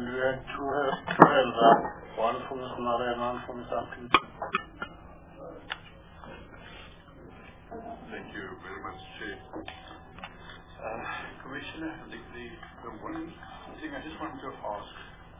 And we had two hands up, one from Mr. Murray and one from Mr. Atkins. Thank you very much, Chair. Commissioner, the one thing I just wanted to ask,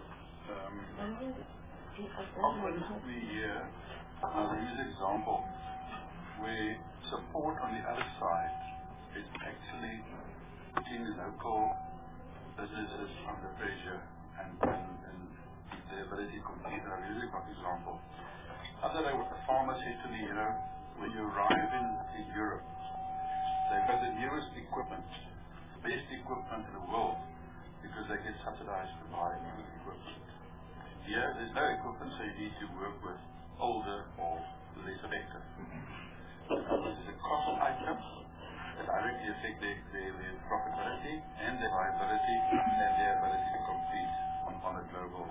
often we hear an example where support on the other side is actually putting the local businesses under pressure and their ability to compete. I'll use an example. Other day what the farmer said to me, when you arrive in Europe, they've got the newest equipment, best equipment in the world, because they get subsidized to buy new equipment. Here, there's no equipment, so you need to work with older or less effective. This is a cost item that directly affect their profitability and their viability and their ability to compete on a global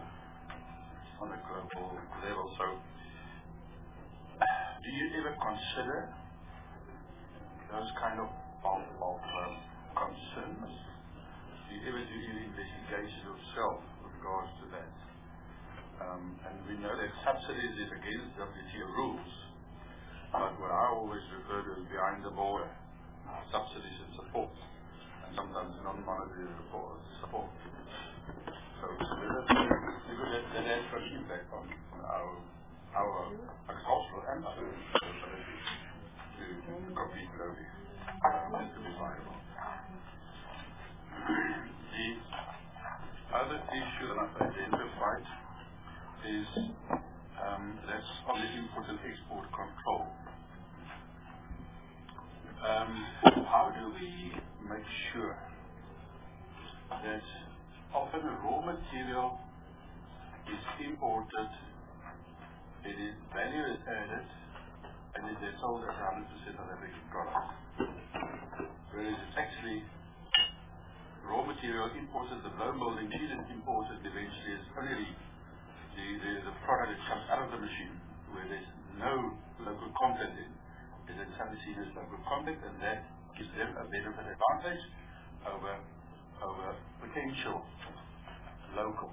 level. So, do you ever consider those kind of concerns? Do you ever do any investigation yourself with regards to that? And we know that subsidies is against WTO rules, but what I always refer to as behind the border subsidies and support, and sometimes non-monetary support. So that has got an impact on our agricultural and other ability to compete globally and to be viable. The other issue that I've identified is that's on the import and export control. How do we make sure that often a raw material is imported, it is value is added, and it is sold as 100% of every product? Whereas it's actually raw material imported, the blow molding sheet is imported, eventually is only the product that comes out of the machine where there's no local content in, is then suddenly seen as local content, and that gives them a benefit advantage over potential local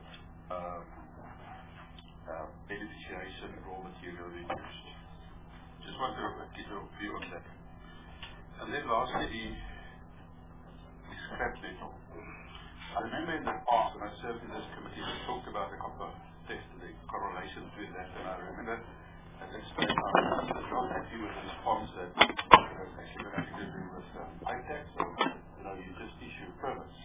beneficiation raw material used. Just want to get your view on that. And then lastly, the scrap metal. I remember in the past when I served in this committee, we talked about the copper test and the correlation between that, and I remember at that stage I was not happy with the response that was actually going to have to do with ITAC, so you just issue permits,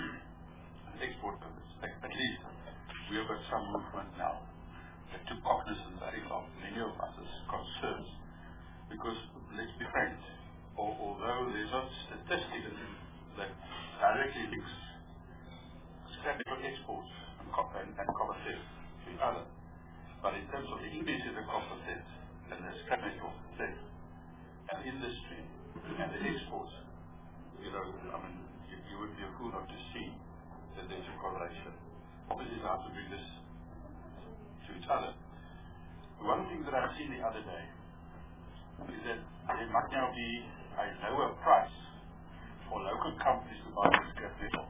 export permits. At least we have got some movement now that took cognizance, I think, of many of us as concerns, because let's be frank, although there's not statistics that directly links scrap metal exports and copper theft to each other, but in terms of the increase in the copper theft and the scrap metal theft and industry and the exports, you would be a fool not to see that there's a correlation. Obviously, it's hard to bring this to each other. One thing that I've seen the other day is that there might now be a lower price for local companies to buy scrap metal.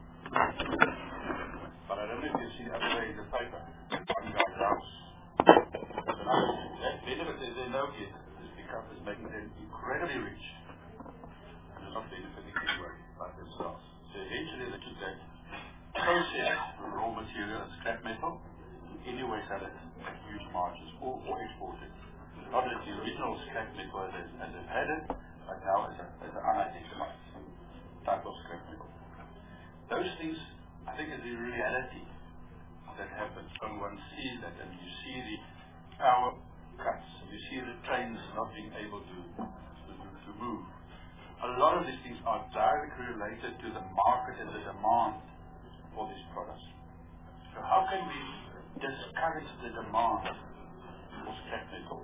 But I don't know if you've seen the other day in the paper, one guy's house. So now, that benefit they know is making them incredibly rich. And they're not benefiting anyway by themselves. So eventually they took that processed raw material and scrap metal, anyway sell it at huge margins or export it. Not as the original scrap metal as they've had it, but now as an unidentified type of scrap metal. Those things, I think, is the reality that happens when one sees that, and you see the power cuts, you see the trains not being able to move. A lot of these things are directly related to the market and the demand for these products. So how can we discourage the demand for scrap metal?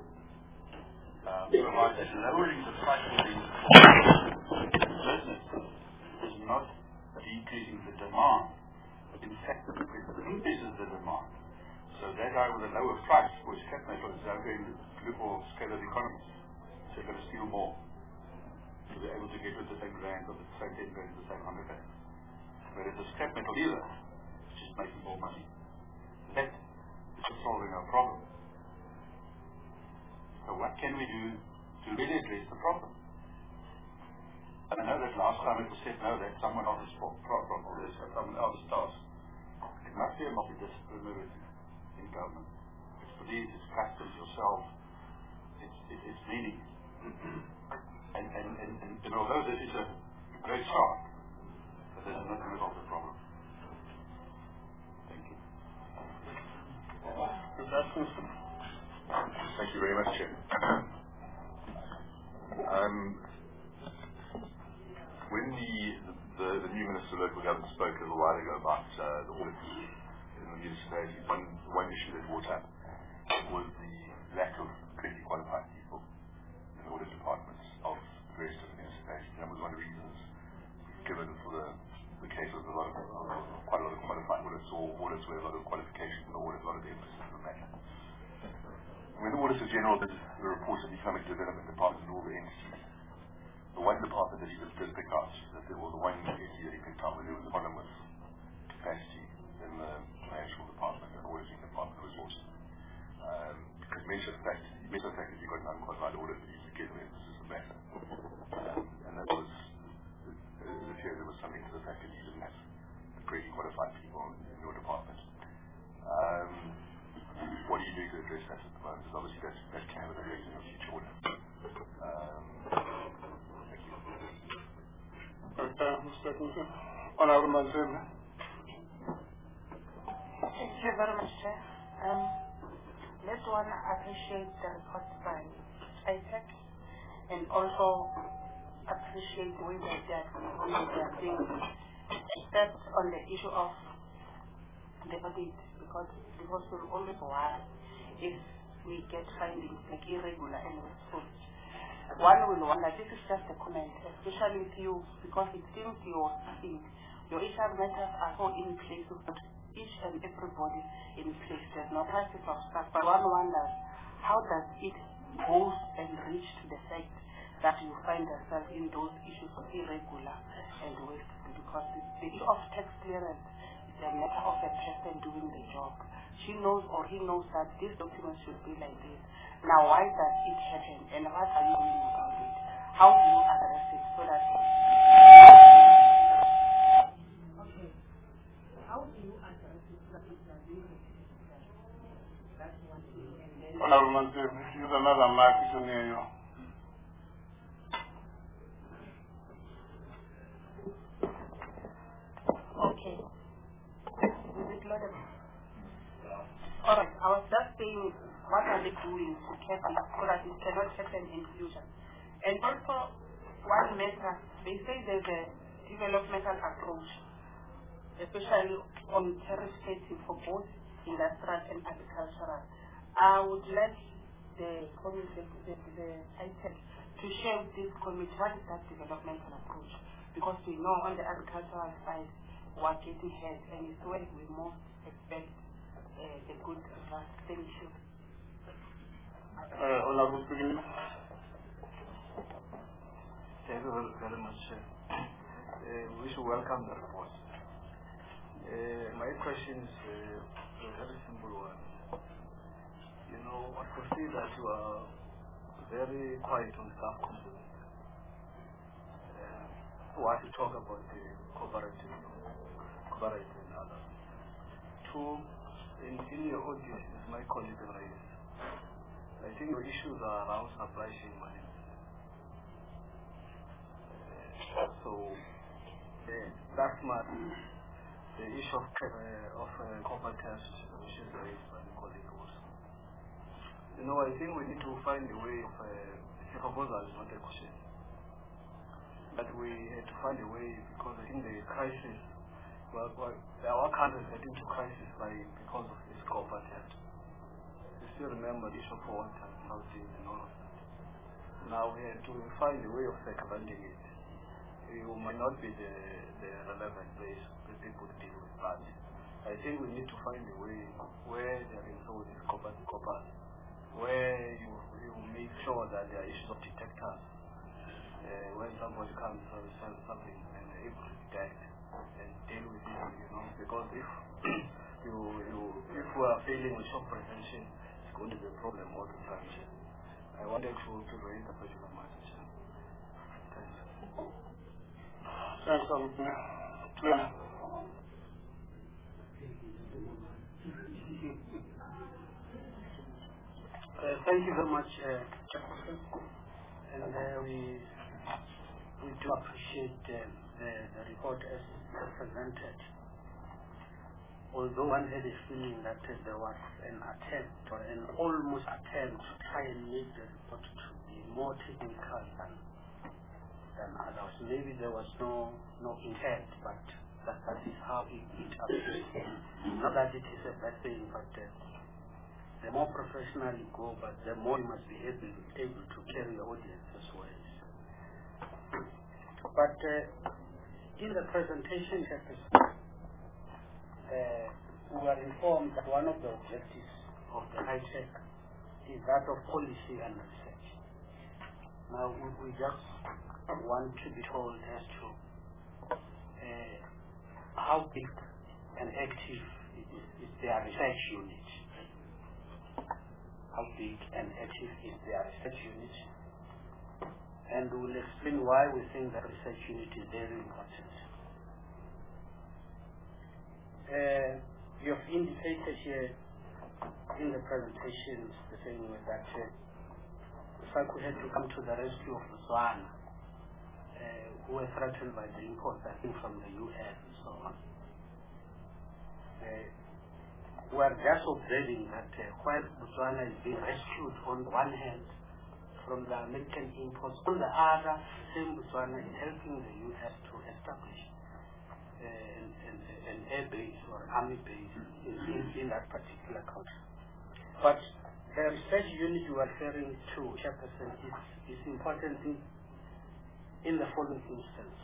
Provided lowering the price of the business is not decreasing the demand. In fact, it increases the demand. So that guy with a lower price for scrap metal is now going to look for scaled economies. So they're going to steal more to be able to get with the same rand or the same 10 rand, the same 100 rand. Whereas the scrap metal dealer is just making more money. solving our problem. So what can we do to really address the problem? And I know that last time it was said, no, that's someone else's problem, or that's someone else's task. It must be a multidisciplinary in government. It's beliefs, it's customs, yourself, it's meaning. And although this is a great start, but this is not going to solve the problem. Thank you. Thank you very much, Chair. When the new Minister of Local Government spoke a little while ago about the audits in the municipalities, one issue that brought up was the lack of clearly qualified people in the audit departments of various different municipalities. That was one of the reasons given for the case of quite a lot of qualified audits, or audits where a lot of qualifications and audit, a lot of the emphasis on the matter. When the Auditor General did the reports of the Economic Development Department and all the entities, the one department that he did pick out, or the one entity that he picked out, where there was a problem with capacity in the financial department and auditing department resources. Because mentioned the fact that you got an unqualified audit, that he's again the emphasis of that. And that was, it appeared there was something to the fact that you didn't have the correctly qualified people in your department. What are you doing to address that at the moment? Because obviously that can have an effect in your future audit. Thank you. Okay, Mr. Kunze. Honorable Manzini. Thank you very much, Chair. Let's want to appreciate the report by ITEC and also appreciate the way that they are doing steps on the issue of the audit, because we'll always worry if we get findings like irregular and wasteful. One will wonder, this is just a comment, especially with you, because it seems your HR matters are so in place with each and everybody in place. There's no crisis of staff, but one wonders, how does it go and reach to the fact that you find yourself in those issues of irregular and wasteful? Because the issue of tax clearance is a matter of a person doing the job. She knows or he knows that this document should be like this. Now, why does it happen, and what are you doing about it? How do you address it so that... Okay. How do you address it so that it does not repeat? That's one thing. And then... Honorable Manzini, use another mic to near you. Okay. Is it loaded? Alright, I was just saying, what are they doing to keep it so that it cannot happen in future? And also, one matter, they say there's a developmental approach, especially on tariff setting for both industrial and agricultural. I would like the ITEC to share with this committee what is that developmental approach, because we know on the agricultural side we're getting ahead, and it's where we most expect the good results. Thank you. Honorable Speaker. Thank you very much. We should welcome the report. My question is a very simple one. You know, I could see that you are very quiet on staff complaints. What you talk about the cooperative and others. Two, in your audit, as my colleague raised, I think your issues are around supply chain management. Last month, the issue of copper test, which is raised by the colleague also. You know, I think we need to find a way of, the proposal is not a question, but we had to find a way, because I think the crisis, our country is getting into crisis because of this copper test. You still remember the issue of water, housing, and all of that. Now we have to find a way of circumventing it. You might not be the relevant place for people to deal with, but I think we need to find a way where there is all these coppers, where you make sure that there are issues of detectors. When somebody comes and sells something and they're able to detect and deal with it, you know, because if we are failing with shock prevention, it's going to be a problem all the time, Chair. I wanted to raise the particular matter, Chair. Thanks. Thanks, Commissioner. Clear. Thank you very much, Chairperson. And we do appreciate the report as presented. Although one had a feeling that there was an attempt or an almost attempt to try and make the report to be more technical than others. Maybe there was no intent, but that is how it appears. Not that it is a bad thing, but the more professional you go, but the more you must be able to carry your audience as well. But in the presentation, we were informed that one of the objectives of the HITEC is that of policy and research. Now, we just want to be told as to how big and active is their research unit. How big and active is their research unit? And we will explain why we think that research unit is very important. You have indicated here in the presentations the same way that SACU had to come to the rescue of Botswana, who were threatened by the imports, I think, from the US and so on. We are just observing that while Botswana is being rescued on the one hand from the American imports, on the other, the same Botswana is helping the US to establish an air base or army base in that particular country. But the research unit you are referring to, Chairperson, is important in the following instance.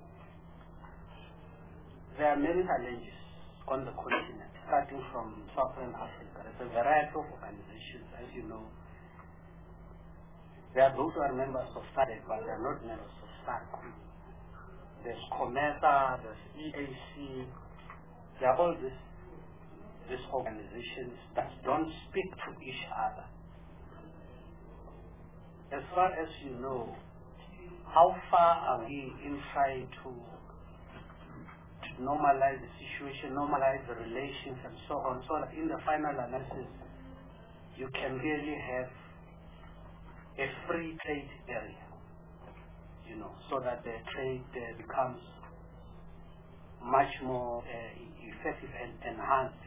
There are many challenges on the continent, starting from Southern Africa. There's a variety of organizations, as you know. There are those who are members of SADC, but they are not members of SACU. There's COMESA, there's EAC. There are all these organizations that don't speak to each other. As far as you know, how far are we in trying to normalize the situation, normalize the relations and so on, so that in the final analysis you can really have a free trade area, so that the trade becomes much more effective and enhanced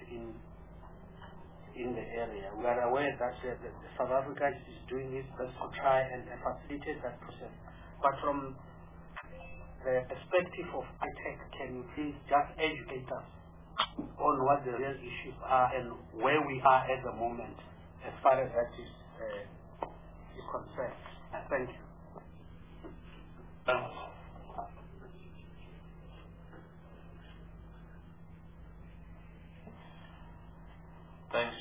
in the area. We are aware that South Africa is doing its best to try and facilitate that process. But from the perspective of HITEC, can you please just educate us on what the real issues are and where we are at the moment as far as that is concerned? Thank you. Thanks,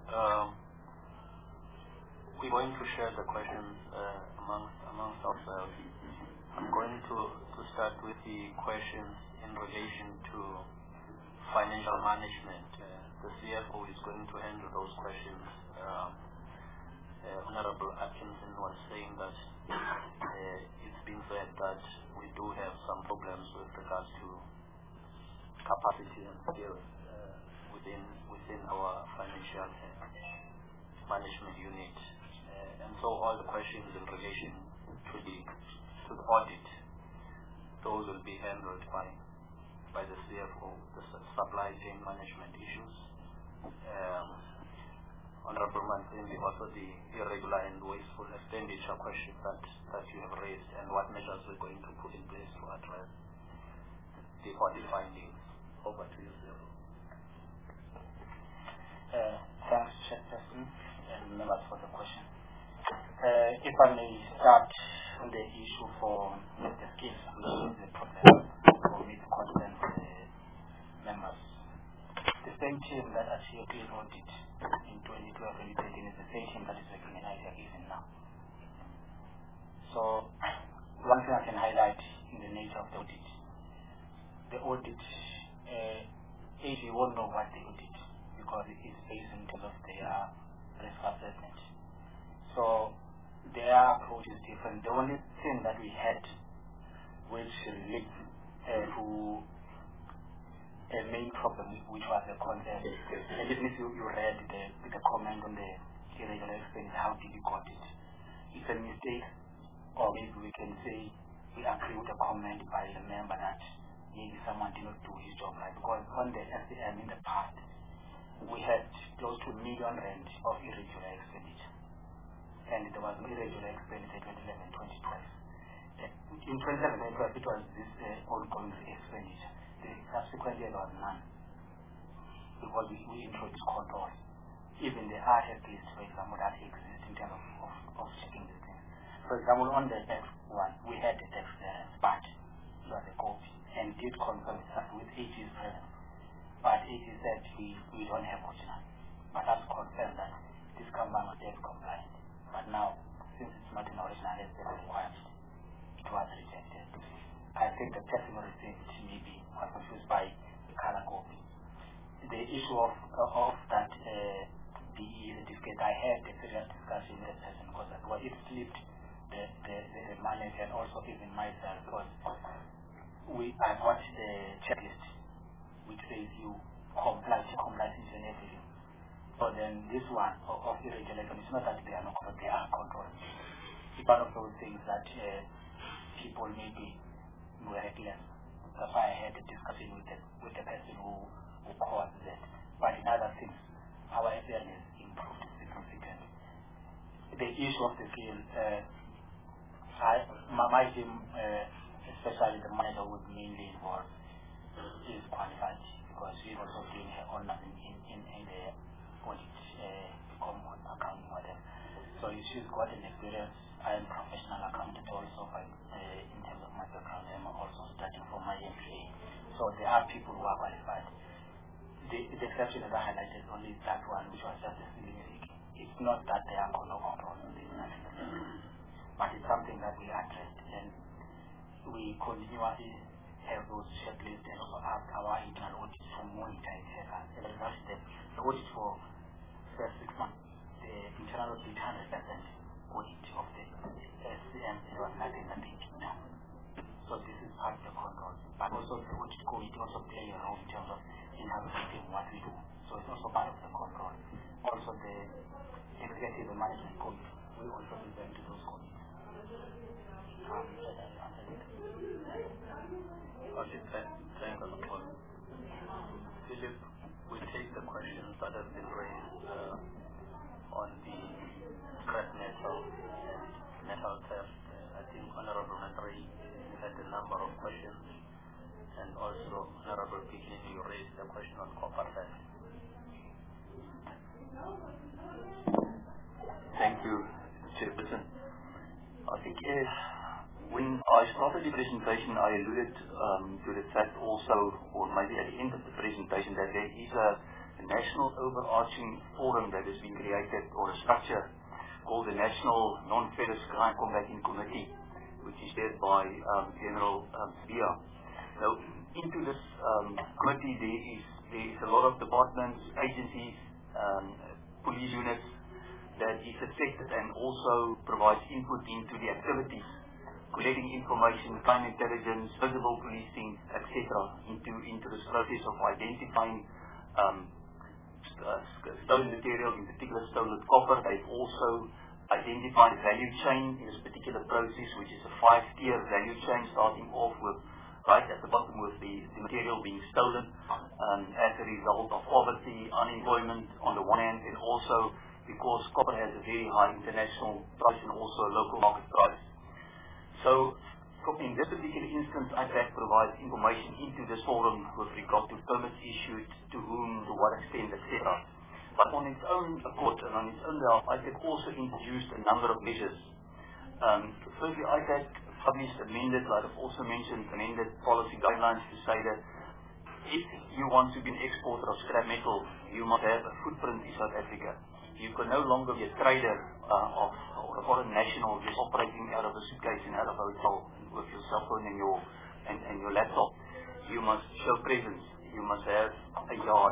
we're going to share the questions amongst ourselves. I'm going to start with the questions in relation to financial management. The CFO is going to handle those questions. Honorable Atkinson was saying that it's been said that we do have some problems with regards to capacity and skills within our financial management unit. And so all the questions in relation to the audit, those will be handled by the CFO, the supply chain management issues. Honorable Manzimbi, also the irregular and wasteful expenditure question that you have raised, and what measures we're going to put in place to address the audit findings. Over to you, CFO. Thanks, Chairperson and members, for the question. If I may start on the issue for the skills, the problem for me to consent members. The same team that achieved clean audit in 2012-2013 is the same team that is working in HITEC even now. So, one thing I can highlight in the nature of the audit, AG won't know what they audit because it is base in terms of their risk assessment. So their approach is different. The only thing that we had which relates to a main problem, which was the concern, and even if you read the comment on the irregular expense, how did you got it? It's a mistake, or maybe we can say we agree with a comment by the member that maybe someone did not do his job right, because on the SCM in the past, we had close to R1 million of irregular expenditure. And there was no irregular expenditure in 2011-2012. In 2011-2012, it was this ongoing expenditure. Subsequently, there was none. Because we introduced controls. Even the RF list, for example, that exists in terms of checking these things. For example, on the X1, we had the text but it was a copy, and did confirm with AG's presence. But AG said we don't have original. But that's confirmed that this company was debt compliant. But now, since it's not an original, it's a requirement. It was rejected. I think the person who received it maybe was confused by the color copy. The issue of that DE certificate, I had a serious discussion with the person because it slipped the manager and also even myself, because I watched the checklist which says you comply and everything. So then this one of irregular, it's not that they are not controlled, they are controlled. It's one of those things that people maybe were reckless. That's why I had a discussion with the person who caused that. But in other things, our awareness improved significantly. The issue of the field, my team, especially the manager who is mainly involved, is qualified because she's also doing her own in the audit, common accounting, whatever. So she's got an experience. I am a professional accountant also, but in terms of my background, I'm also studying for my MBA. So there are people who are qualified. The exception that I highlighted only is that one, which was just a silly mistake. It's not that they are no control, but it's something that we addressed, and we continuously have those checklists and also ask our internal audit to monitor and check us. As a result, the audit for first 6 months, the internal audit 100% audit of the SCM, there was nothing that they did now. So this is part of the control. But also the audit committee also play a role in terms of interpreting what we do. So it's also part of the control. Also the executive and management committee, we also present to those committees. Okay, thank you, Paul. Philip, we take the questions that have been raised on the scrap metal and metal theft. I think Honorable Matri had a number of questions, and also Honorable Pikini, you raised the question on copper theft. Thank you, Chairperson. I think when I started the presentation, I alluded to the fact also, or maybe at the end of the presentation, that there is a national overarching forum that has been created, or a structure called the National Non-Ferrous Crime Combating Committee, which is led by General Bia. Now, into this committee, there is a lot of departments, agencies, police units that is affected and also provides input into the activities, collecting information, crime intelligence, visible policing, etc., into this process of identifying stolen material, in particular stolen copper. They've also identified value chain in this particular process, which is a 5-tier value chain, starting off with right at the bottom with the material being stolen as a result of poverty, unemployment on the one hand, and also because copper has a very high international price and also a local market price. So in this particular instance, IPAC provides information into this forum with regard to permits issued, to whom, to what extent, etc. But on its own accord and on its own behalf, IPAC also introduced a number of measures. Firstly, IPAC published amended, like I've also mentioned, amended policy guidelines to say that if you want to be an exporter of scrap metal, you must have a footprint in South Africa. You can no longer be a trader or a foreign national just operating out of a suitcase and out of a hotel with your cell phone and your laptop. You must show presence. You must have a yard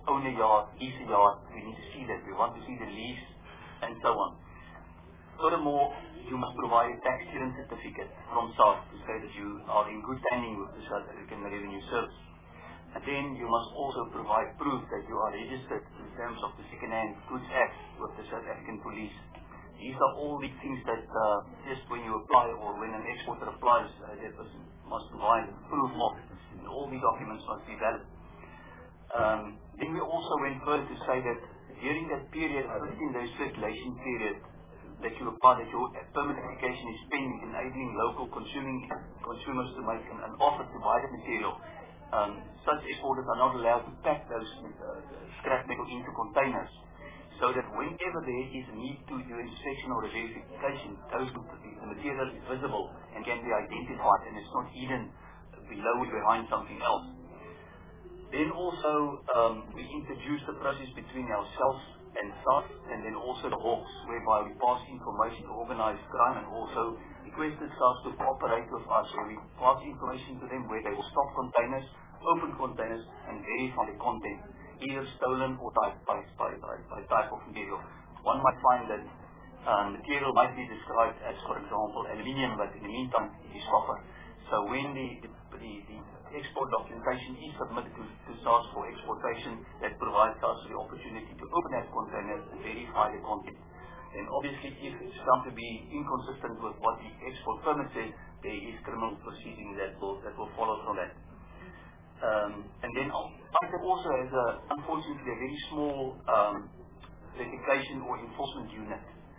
own a yard, lease a yard, we need to see that. We want to see the lease and so on. Furthermore, you must provide a tax clearance certificate from SARS to say that you are in good standing with the South African Revenue Service. And then you must also provide proof that you are registered in terms of the Second-Hand Goods Act with the South African Police. These are all the things that just when you apply or when an exporter applies, that person must provide proof of, and all the documents must be valid. Then we also went further to say that during that period, 15-day circulation period, that you apply, that your permit application is pending, enabling local consumers to make an offer to buy the material. Such exporters are not allowed to pack those scrap metal into containers, so that whenever there is a need to do inspection or a verification, the material is visible and can be identified, and it's not hidden below or behind something else. Then also we introduced a process between ourselves and SARS, and then also the Hawks, whereby we pass information to organized crime, and also requested SARS to cooperate with us, where we pass information to them where they will stop containers, open containers, and verify the content, either stolen or by type of material. One might find that material might be described as, for example, aluminium, but in the meantime it is copper. So when the export documentation is submitted to SARS for exportation, that provides us the opportunity to open that container and verify the content. And obviously, if it's come to be inconsistent with what the export permit says, there is criminal proceedings that will follow from that. And then ITAC also has unfortunately a very small verification or enforcement unit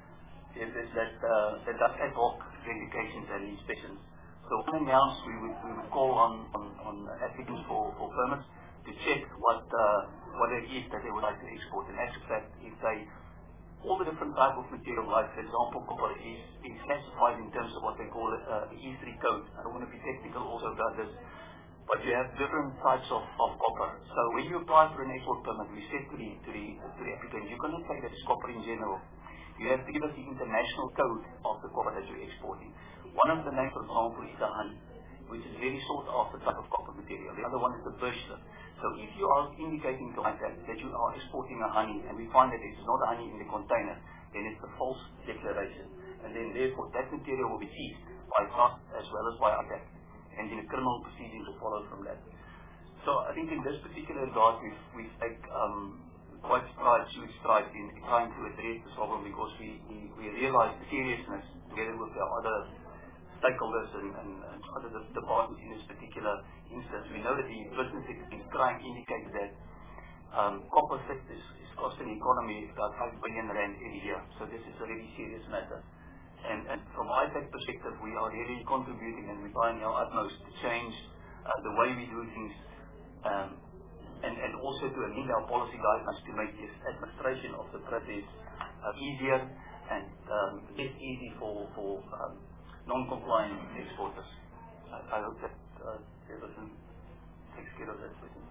that does ad hoc verifications and inspections. So unannounced, we would call on applicants for permits to check what it is that they would like to export. And as a fact, if all the different type of material, like for example copper, is classified in terms of what they call the E3 code. I don't want to be technical also about this, but you have different types of copper. So when you apply for an export permit, we said to the applicant, you cannot say that it's copper in general. You have to give us the international code of the copper that you're exporting. One of the names, for example, is the honey, which is very sought after type of copper material. The other one is the birch. So if you are indicating to us that you are exporting a honey, and we find that it's not honey in the container, then it's a false declaration. And then therefore that material will be seized by SARS as well as by ITAC. And then a criminal proceeding will follow from that. So I think in this particular regard, we've taken quite huge strides in trying to address this problem, because we realize the seriousness together with our other stakeholders and other departments in this particular instance. We know that the business experience crime indicates that copper theft is costing the economy about 5 billion rand every year. So this is a really serious matter. And from ITAC perspective, we are really contributing, and we're trying our utmost to change the way we do things, and also to amend our policy guidelines to make this administration of the process easier and less easy for non-compliant exporters. I hope that Jefferson takes care of that question.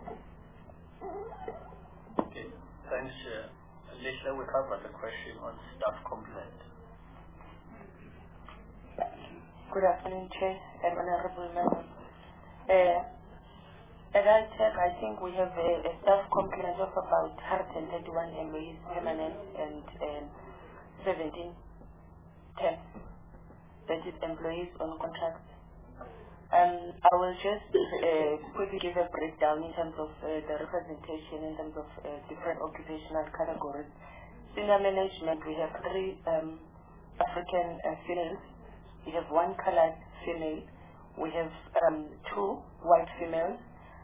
Okay, thanks. Lisa, we covered the question on staff complement. Good afternoon, Chair and Honorable Members. At ITAC, I think we have a staff complement of about 131 employees permanent and 17 temp. That is employees on contract. I will just quickly give a breakdown in terms of the representation in terms of different occupational categories. Senior management, we have 3 African females. We have 1 colored female. We have 2 white females.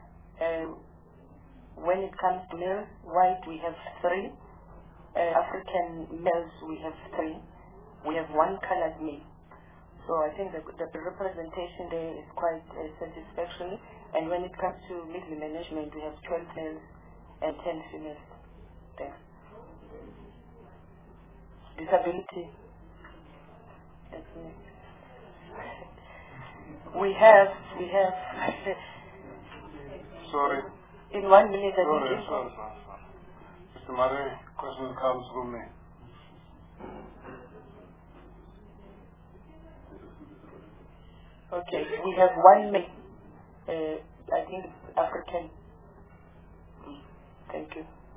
When it comes to males, white, we have 3. African males, we have 3. We have 1 colored male. So I think the representation there is quite satisfactory. And when it comes to middle management, we have 12 males and 10 females. Thanks. Disability. That's next. We have. Sorry. In 1 minute, I think. Sorry. Mr. Murray, question comes from me. Okay, we have 1 male. I think it's African. Thank you.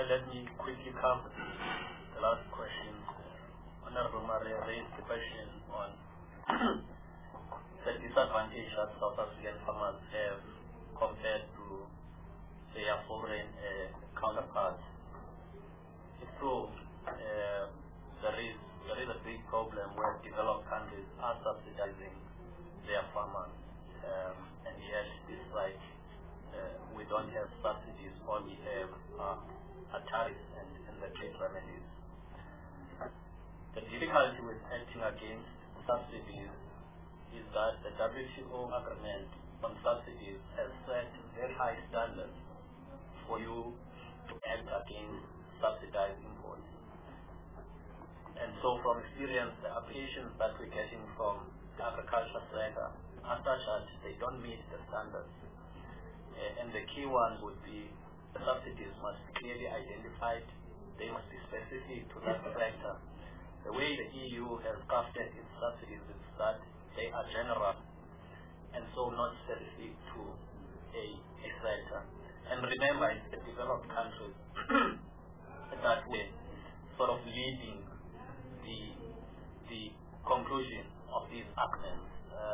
Chair, let me quickly cover the last question. Honorable Maria raised the question on the disadvantage that South African farmers have compared to their foreign counterparts. It's true, there is a big problem where developed countries are subsidizing their farmers, and yet despite we don't have subsidies, all we have are tariffs and the trade remedies. The difficulty with acting against subsidies is that the WTO agreement on subsidies has set very high standards for you to act against subsidized imports. And so from experience, the applications that we're getting from the agriculture sector are such that they don't meet the standards. And the key ones would be the subsidies must be clearly identified, they must be specific to that sector. The way the EU has crafted its subsidies is that they are general and so not specific to a sector. And remember, it's the developed countries that were sort of leading the conclusion of these agreements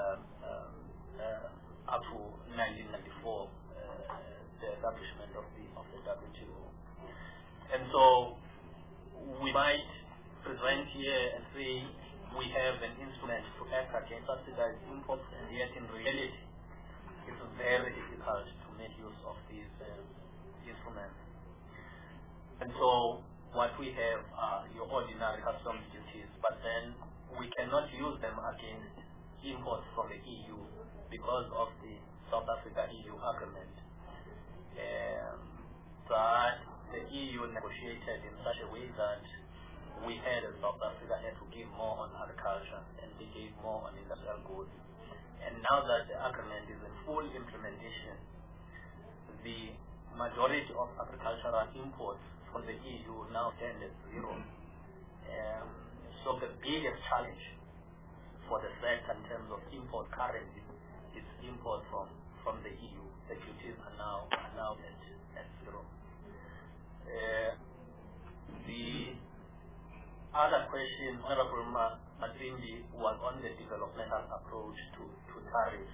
up to 1994, the establishment of the WTO. And so we might present here and say we have an instrument to act against subsidized imports, and yet in reality it's very difficult to make use of these instruments. And so what we have are your ordinary customs duties, but then we cannot use them against imports from the EU because of the South Africa-EU agreement. That the EU negotiated in such a way that we had in South Africa had to give more on agriculture and they gave more on industrial goods. And now that the agreement is in full implementation, the majority of agricultural imports from the EU now stand at zero. So the biggest challenge for the sector in terms of import currently is import from the EU. The duties are now at zero. The other question, Honorable Matimbi, was on the developmental approach to tariffs.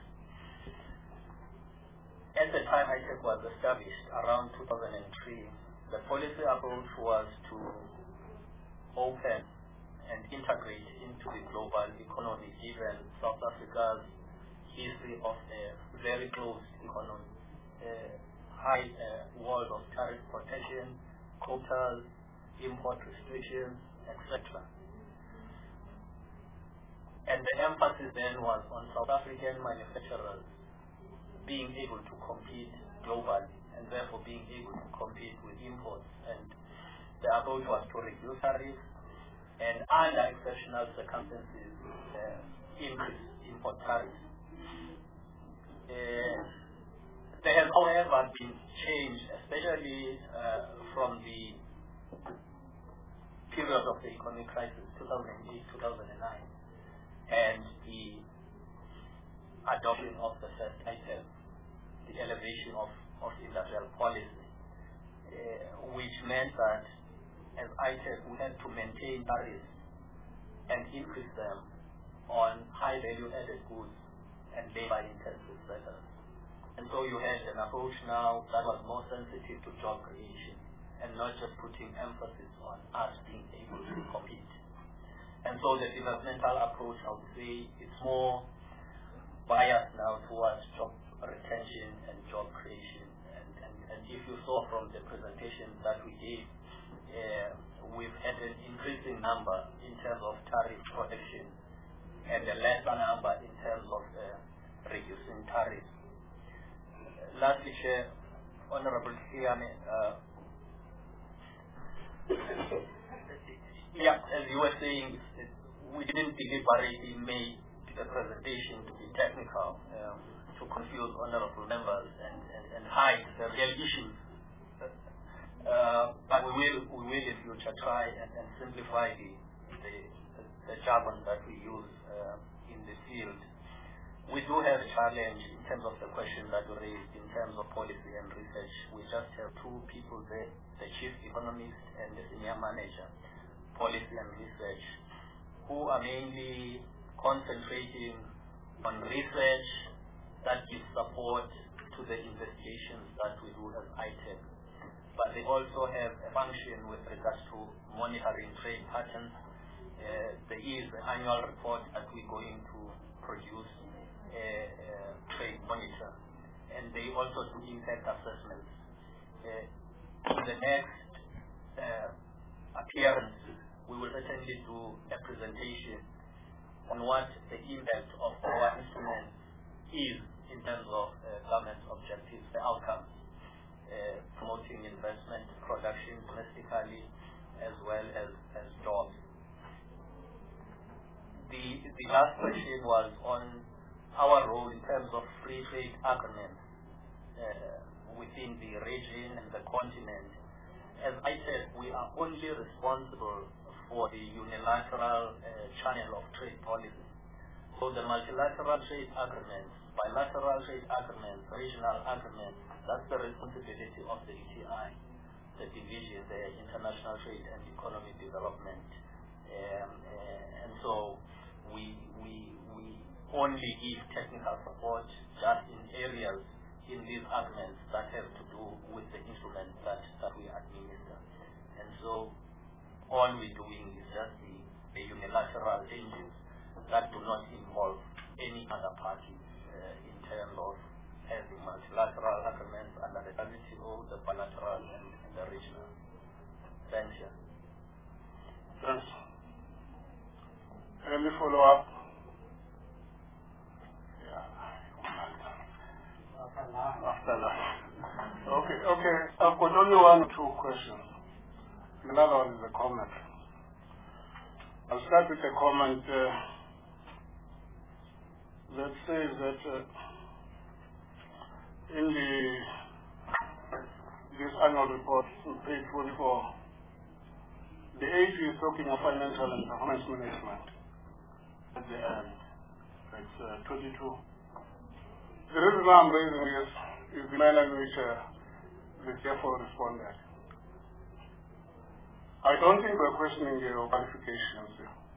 At the time ITEC was established, around 2003, the policy approach was to open and integrate into the global economy, given South Africa's history of a very closed economy, high world of tariff protection, quotas, import restrictions, etc. And the emphasis then was on South African manufacturers being able to compete globally and therefore being able to compete with imports. And the approach was to reduce tariffs and under exceptional circumstances increase import tariffs. There has however been change, especially from the period of the economic crisis, 2008-2009, and the adoption of the first item, the elevation of industrial policy, which meant that as ITEC we had to maintain tariffs and increase them on high value added goods and labor intensive sectors. And so you had an approach now that was more sensitive to job creation and not just putting emphasis on us being able to compete. And so the developmental approach, I would say, it's more biased now towards job retention and job creation. And if you saw from the presentation that we gave, we've had an increasing number in terms of tariff protection and a lesser number in terms of reducing tariffs. Lastly, Chair, Honorable Siame, as you were saying, we didn't deliberately make the presentation to be technical, to confuse honorable members and hide the real issues. But we will in future try and simplify the jargon that we use in the field. we do have a challenge in terms of the question that you raised in terms of policy and research. We just have two people there, the chief economist and the senior manager, policy and research, who are mainly concentrating on research that gives support to the investigations that we do as ITEC. But they also have a function with regards to monitoring trade patterns. There is an annual report that we're going to produce, trade monitor, and they also do impact assessments. In the next appearance, we will certainly do a presentation on what the impact of our instrument is in terms of government objectives, the outcomes, promoting investment, production domestically, as well as jobs. The last question was on our role in terms of free trade agreements within the region and the continent. As I said, we are only responsible for the unilateral channel of trade policy. So the multilateral trade agreements, bilateral trade agreements, regional agreements, that's the responsibility of the ETI, the division, the International Trade and Economic Development. And so we only give technical support just in areas in these agreements that have to do with the instruments that we administer. And so all we're doing is just the unilateral changes that do not involve any other parties in terms of having multilateral agreements under the WTO, the bilateral, and the regional. Thank you. Thanks. Any follow-up? After that. Okay. I've got only one or two questions. Another one is a comment. I'll start with a comment that says that in this annual report, on page 44, the AG is talking of financial and performance management at the end. It's 22. The reason why I'm raising this is the manner in which the CFO responded. I don't think we're questioning your qualifications.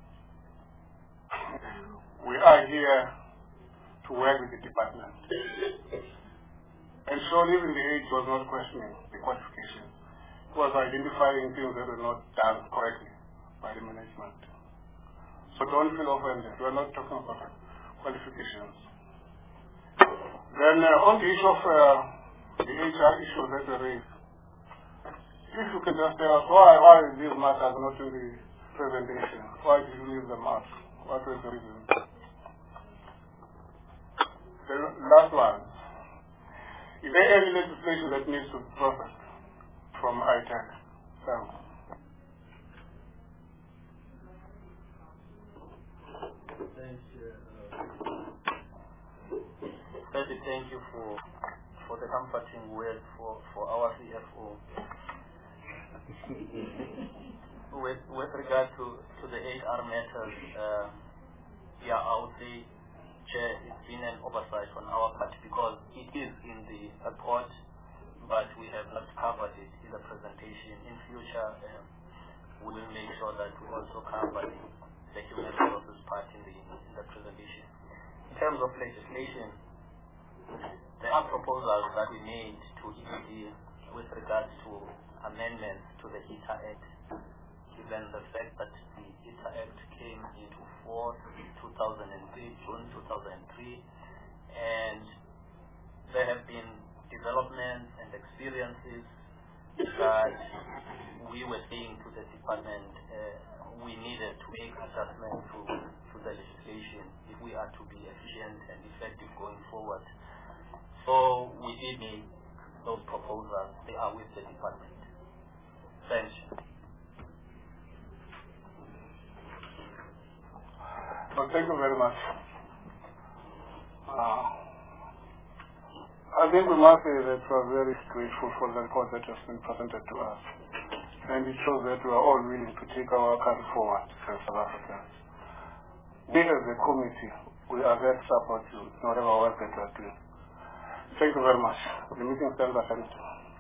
We are here to work with the department. And so even the age was not questioning the qualifications. It was identifying things that were not done correctly by the management. So don't feel offended. We're not talking about qualifications. Then on the issue of the HR issue that we raised, if you can just tell us why these matters not in the presentation, why did you leave them out? What was the reason? The last one, is there any legislation that needs to be processed from ITEC? Thanks. Thank you for the comforting word for our CFO. With regard to the HR matters, I would say, Chair, it's been an oversight on our part because it is in the report, but we have not covered it in the presentation. In future, we will make sure that we also cover the human resources part in the presentation. In terms of legislation, there are proposals that we made to EPD with regards to amendments to the ITA Act, given the fact that the ITA Act came into force in 2003, June 2003, and there have been developments and experiences that we were saying to the department we needed to make adjustments to the legislation if we are to be efficient and effective going forward. So we did make those proposals. They are with the department. Thanks. Well, thank you very much. I think we must say that we are very grateful for the report that has been presented to us. And it shows that we are all willing to take our country forward as South Africans. We as a committee we are there to support you in whatever work that you are doing. Thank you very much. The meeting stands adjourned.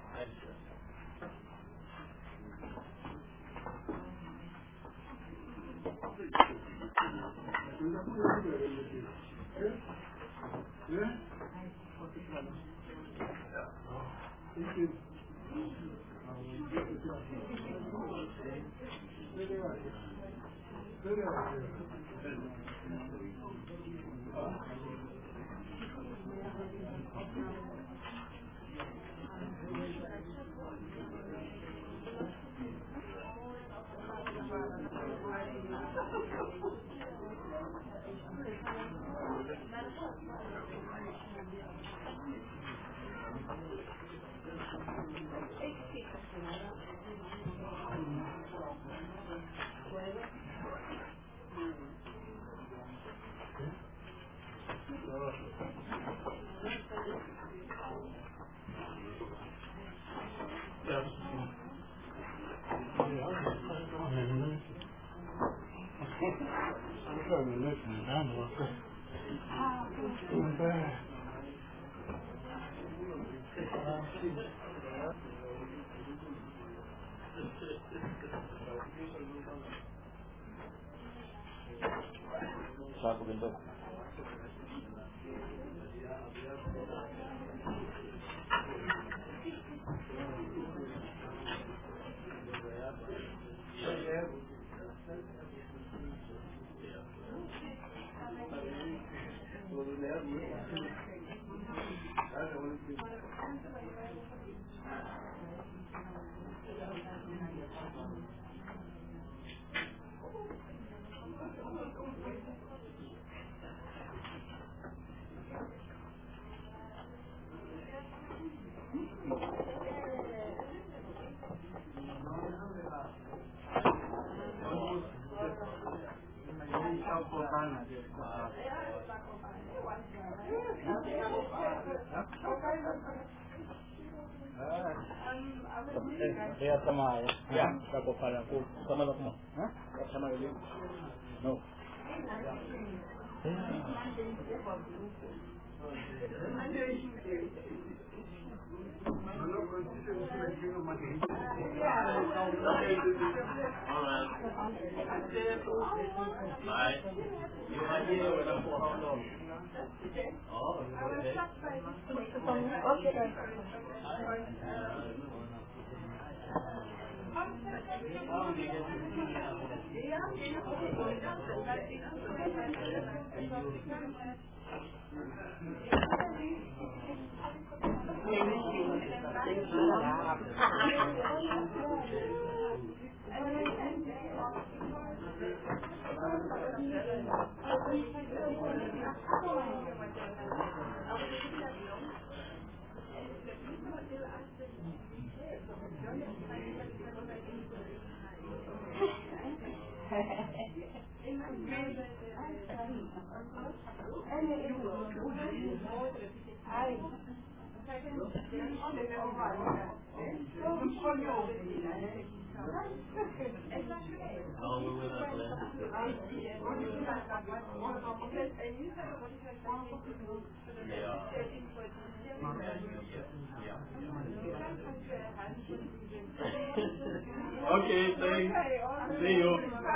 Okay, thanks. See you.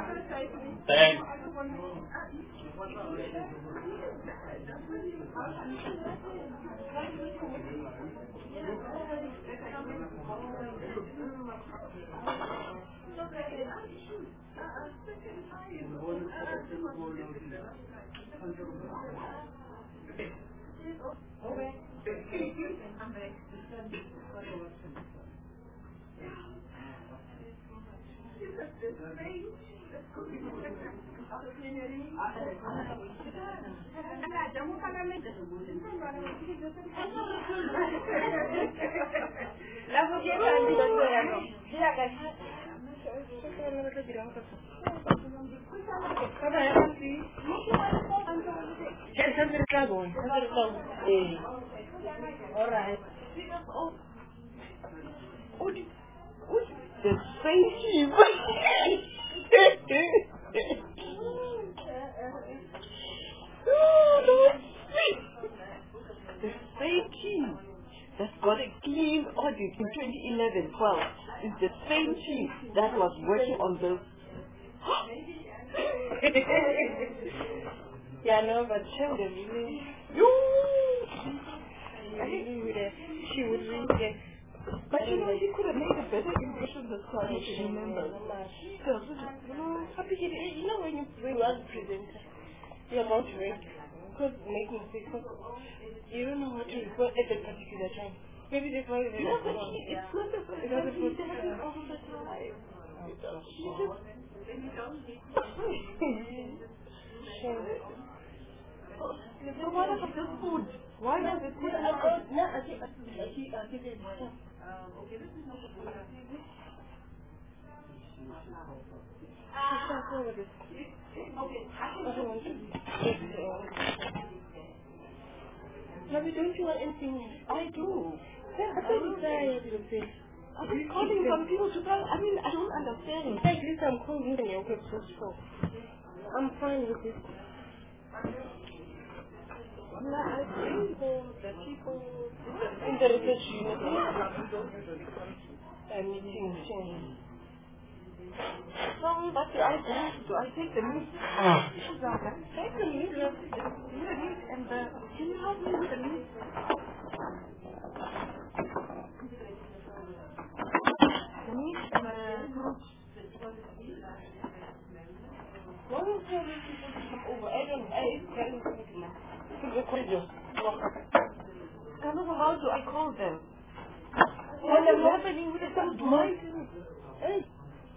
Thanks. The spaceship. got a clean audit in 2011-12. It's the same team that was working on this. Yeah, no, but she would have really... She would really get... But you know, he could have made a better impression this time, if you remember. You know, when you bring one presenter, you're about to make mistakes. You don't know what to report at that particular time. Maybe that's why they don't know. It's not the first time. It happens all the time. So what about this food? Why does it take No, I think it's Maybe don't you want anything? I do. I'm just calling some people to tell. I mean, I don't understand. At least I'm calling you and you're I'm fine with this. No, I think the people in the research unit meeting change. So what do I do? Do I take the meat? Take the meat, and can you help me with the meat? The meat and the fruit. Why don't you tell these people to come over? I don't know. How do I call them? What is happening with the mic? Hey.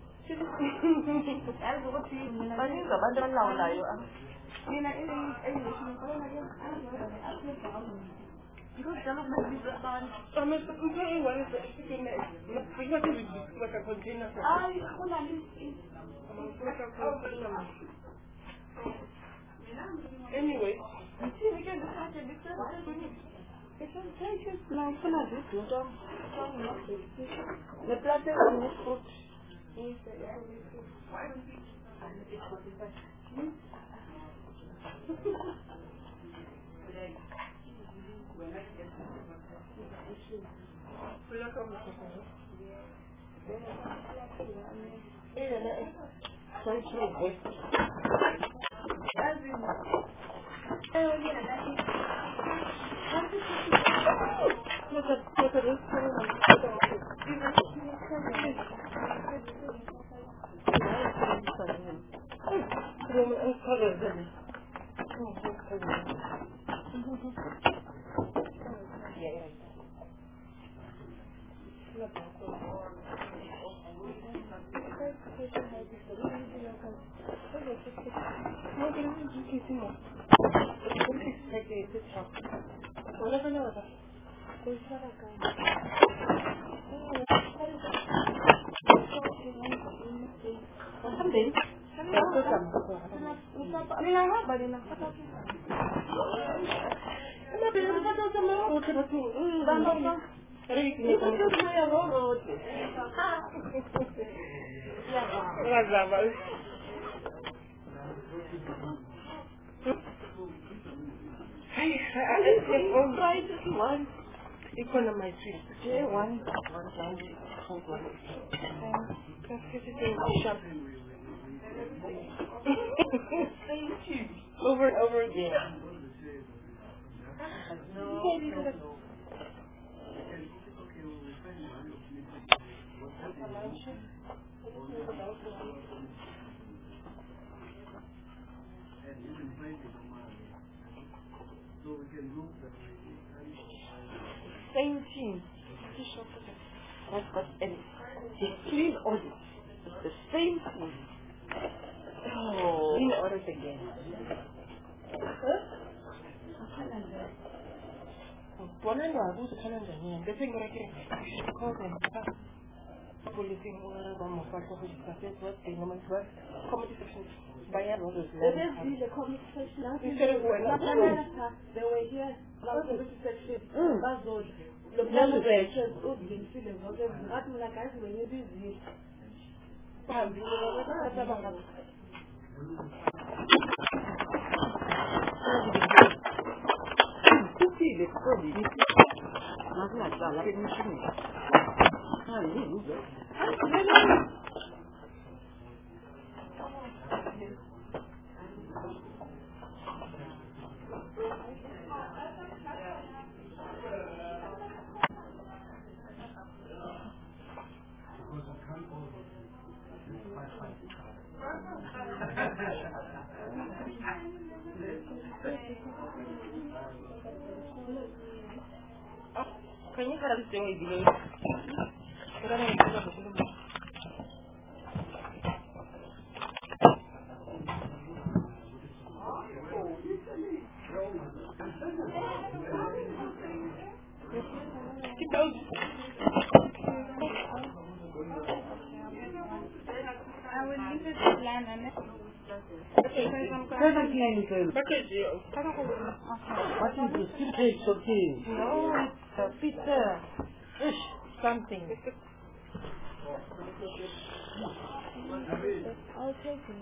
Anyway, over and over again. Same team. But the clean audit. It's the same team. Oh. Clean audit again. Can you help me with the I will leave it to plan and what is this? No, it's a pizza. Something. I'll take it.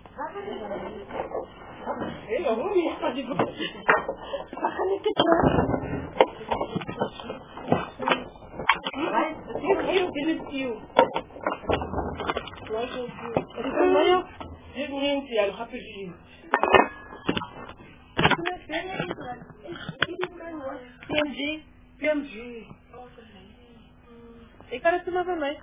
PMG. Ik kan het maar bij mij.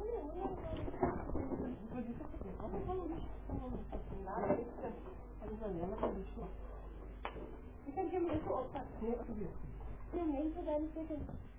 can give me a short cut. You mean to them, second.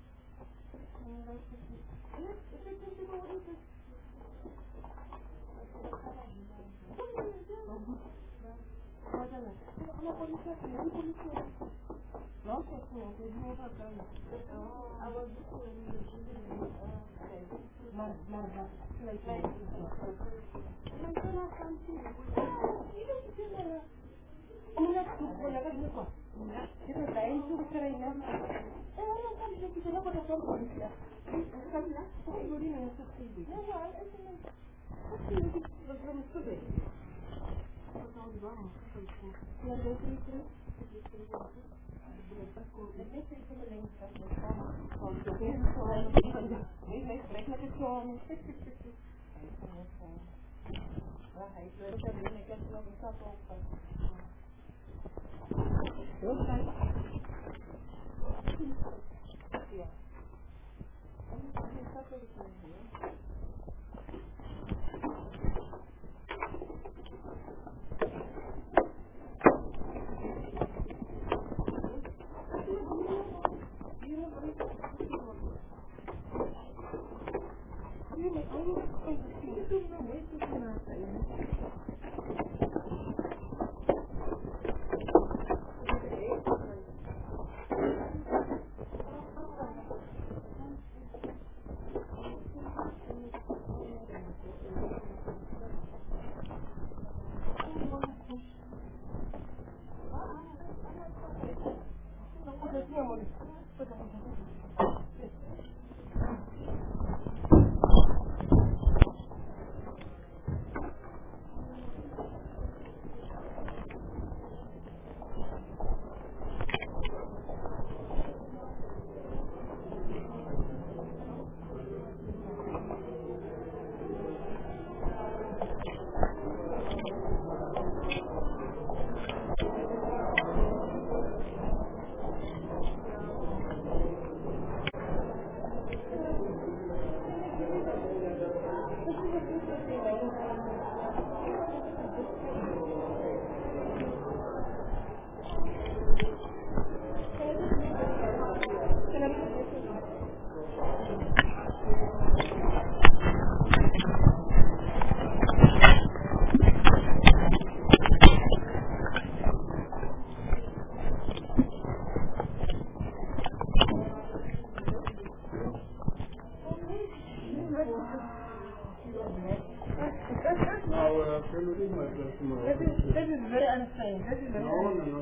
This is very unfair. This is very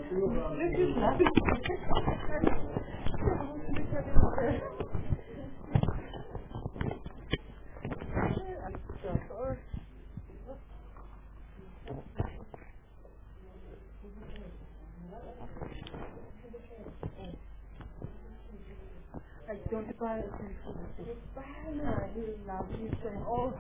This is nothing. I don't buy it. I love you so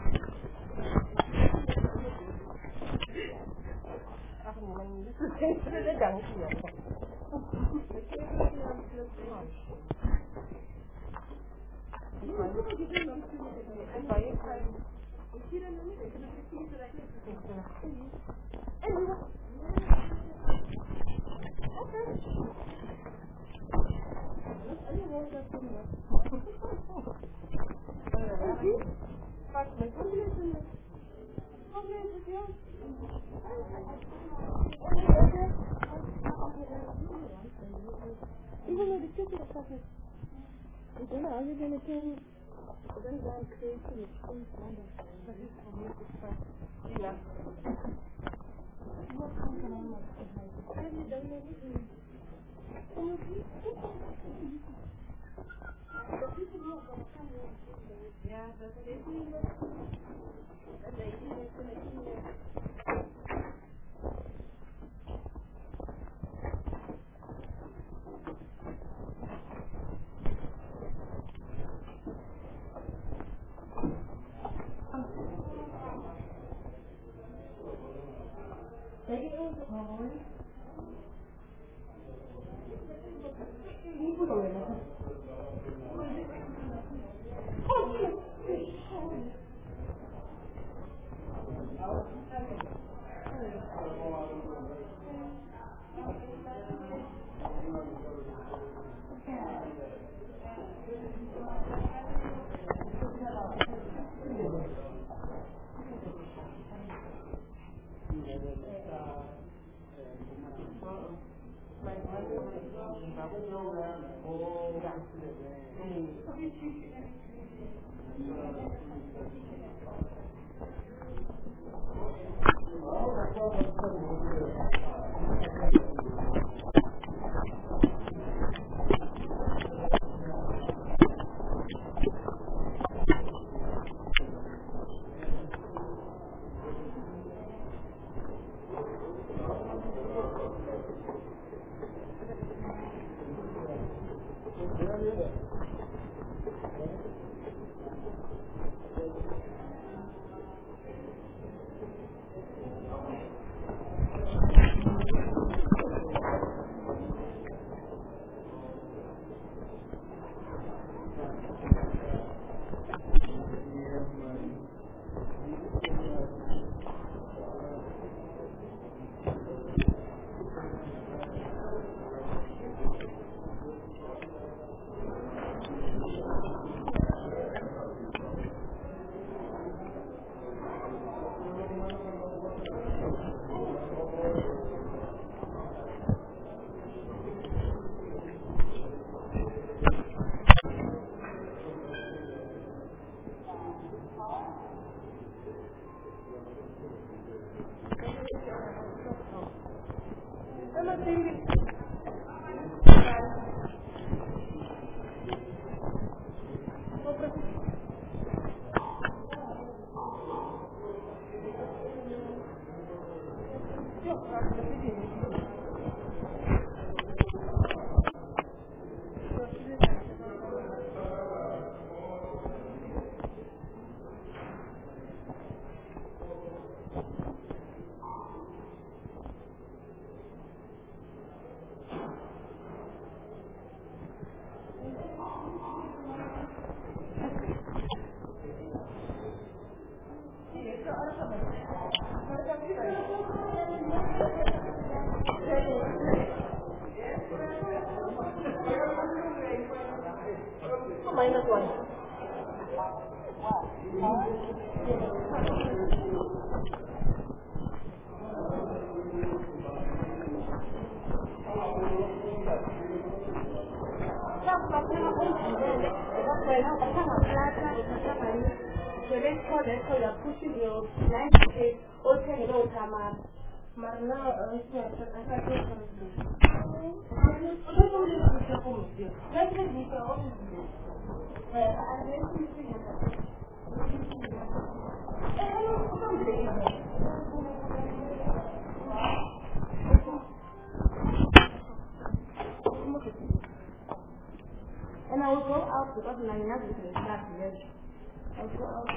And I will go out because my nerves is not ready. I will go out.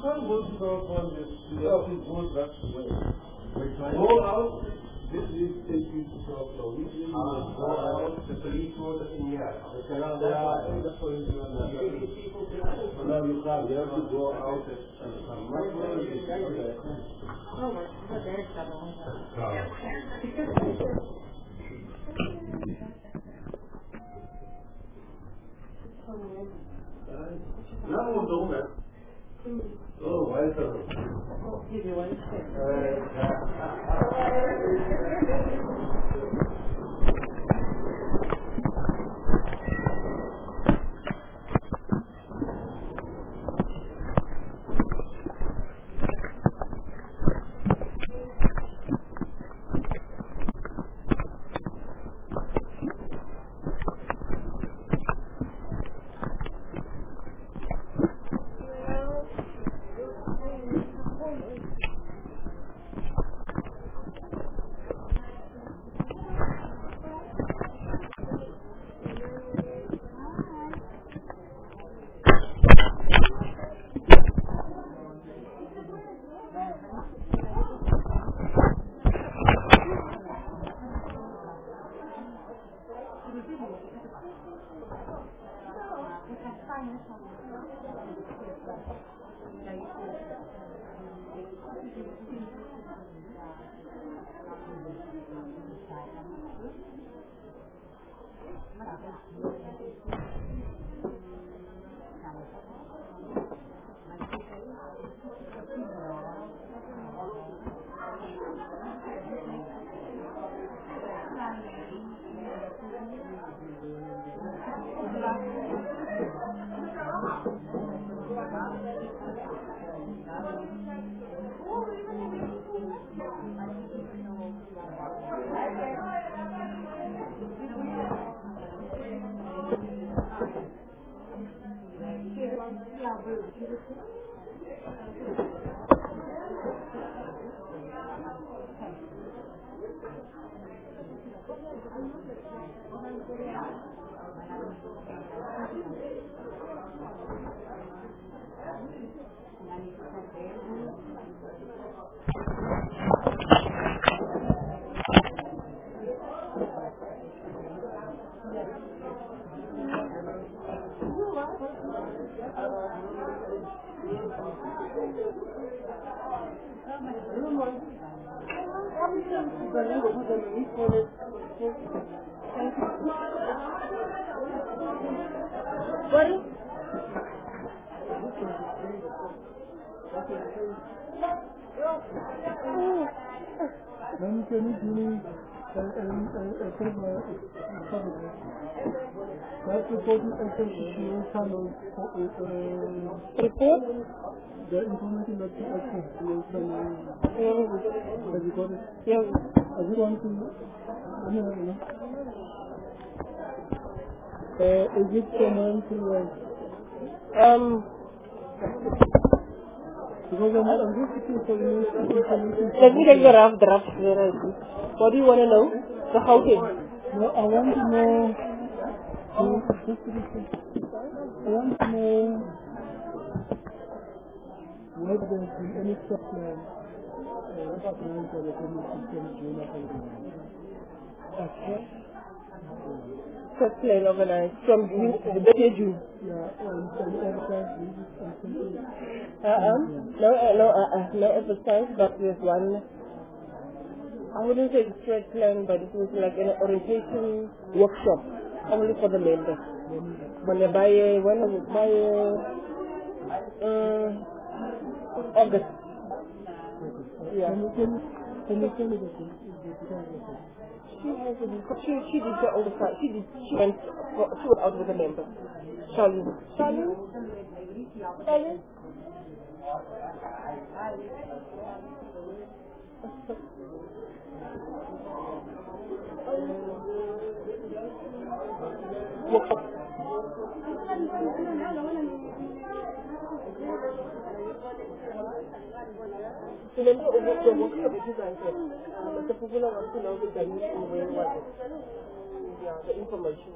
can't go to the phone. The office goes that way. Go out. This is taking to talk. So we go out. The police was in here. The canal there. The police was in here. So now you have to go out and come back. Oh my God. Now we're doing that. Oh, welcome. Give you one report? The information that you access to have you got it? Yeah. Have you gone to is it common to because I'm just looking for you information. Let me take the rough draft there. What do you want to know? The whole thing? No, I want to know I want to know whether there's been any supply grant or the okay. Supply organized from June to the June. Yeah, no exercise, but there's one. I wouldn't say it's straight plan, but it was like an orientation workshop only for the members. When they buy August. Yeah. Can you tell me the She did all the time. She went out with the members. Charlene. Remember the workshop you guys had? The people want to know the Chinese and where was it? Yeah, the information.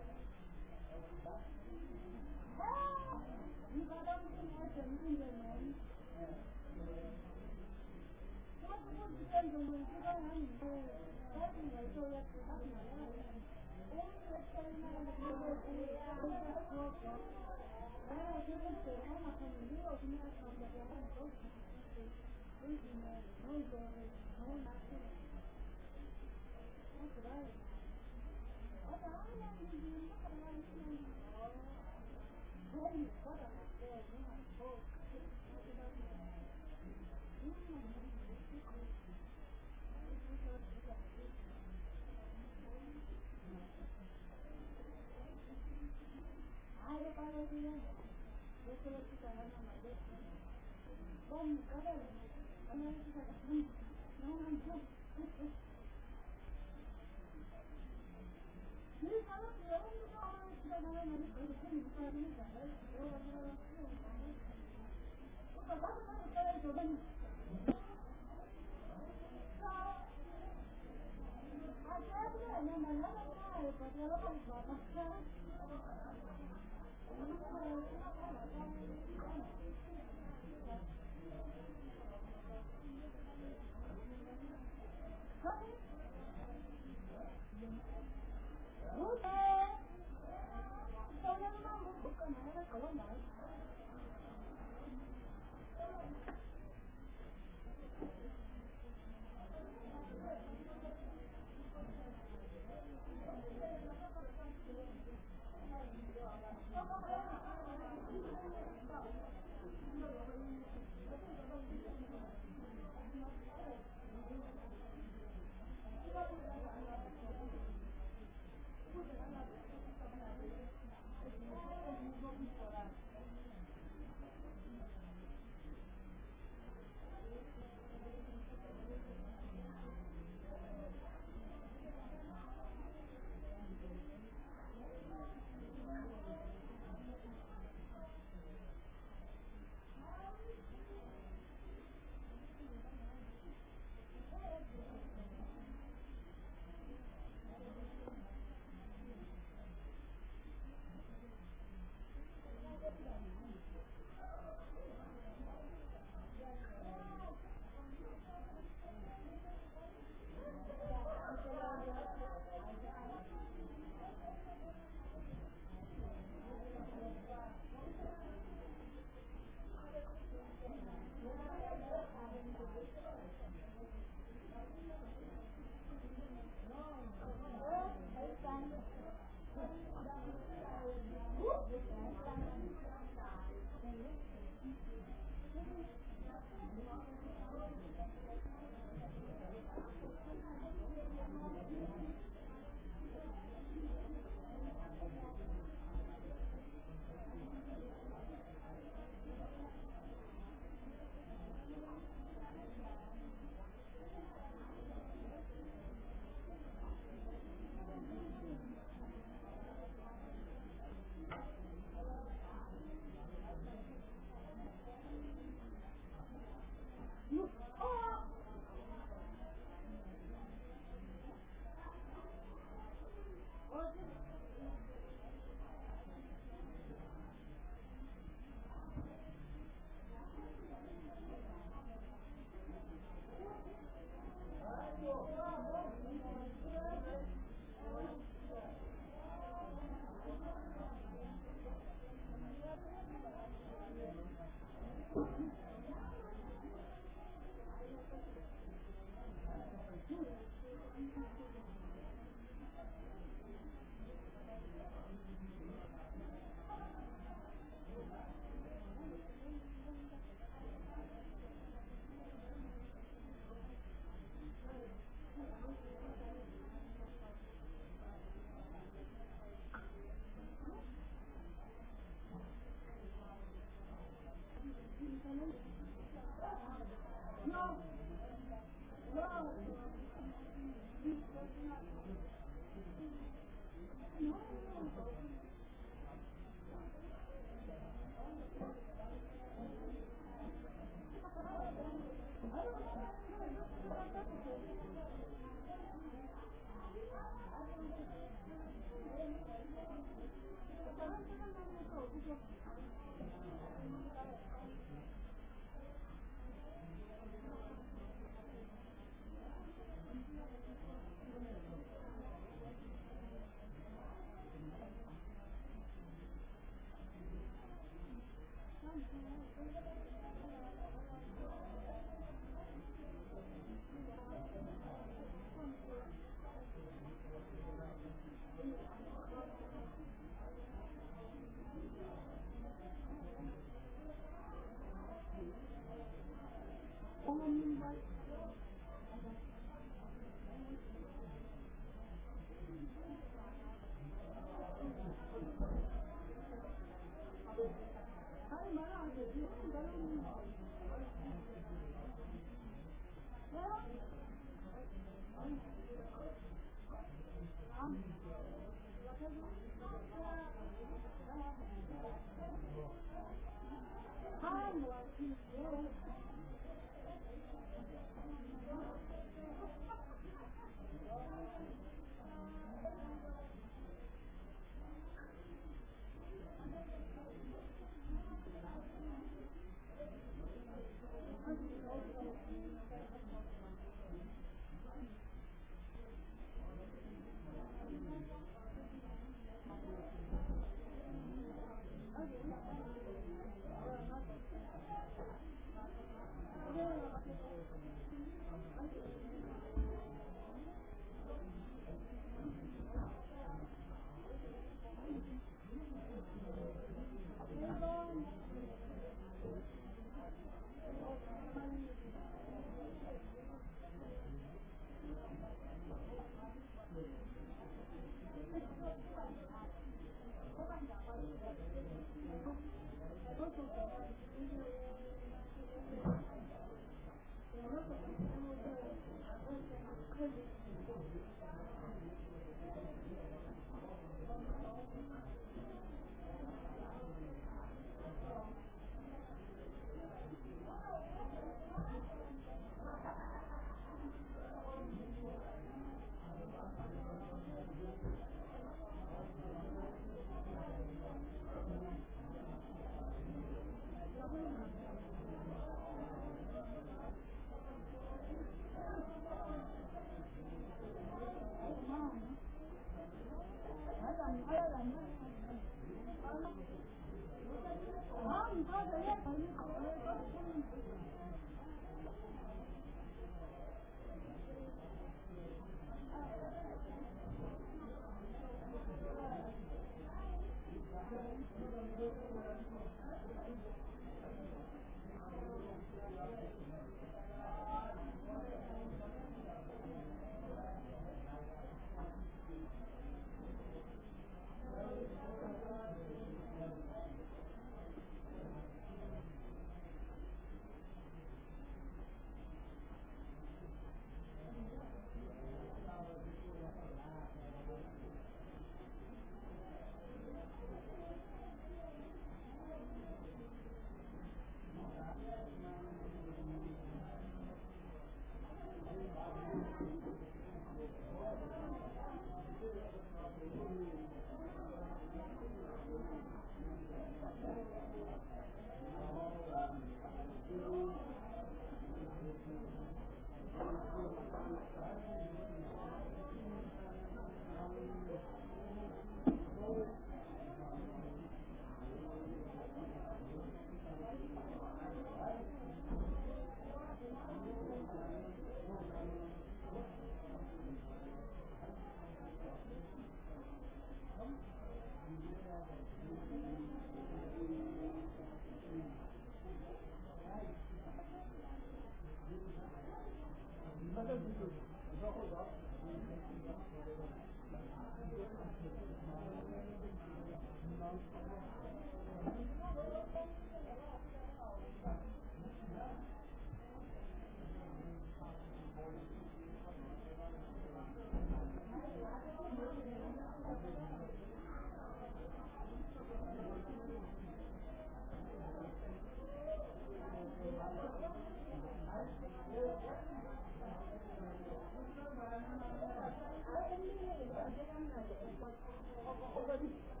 Over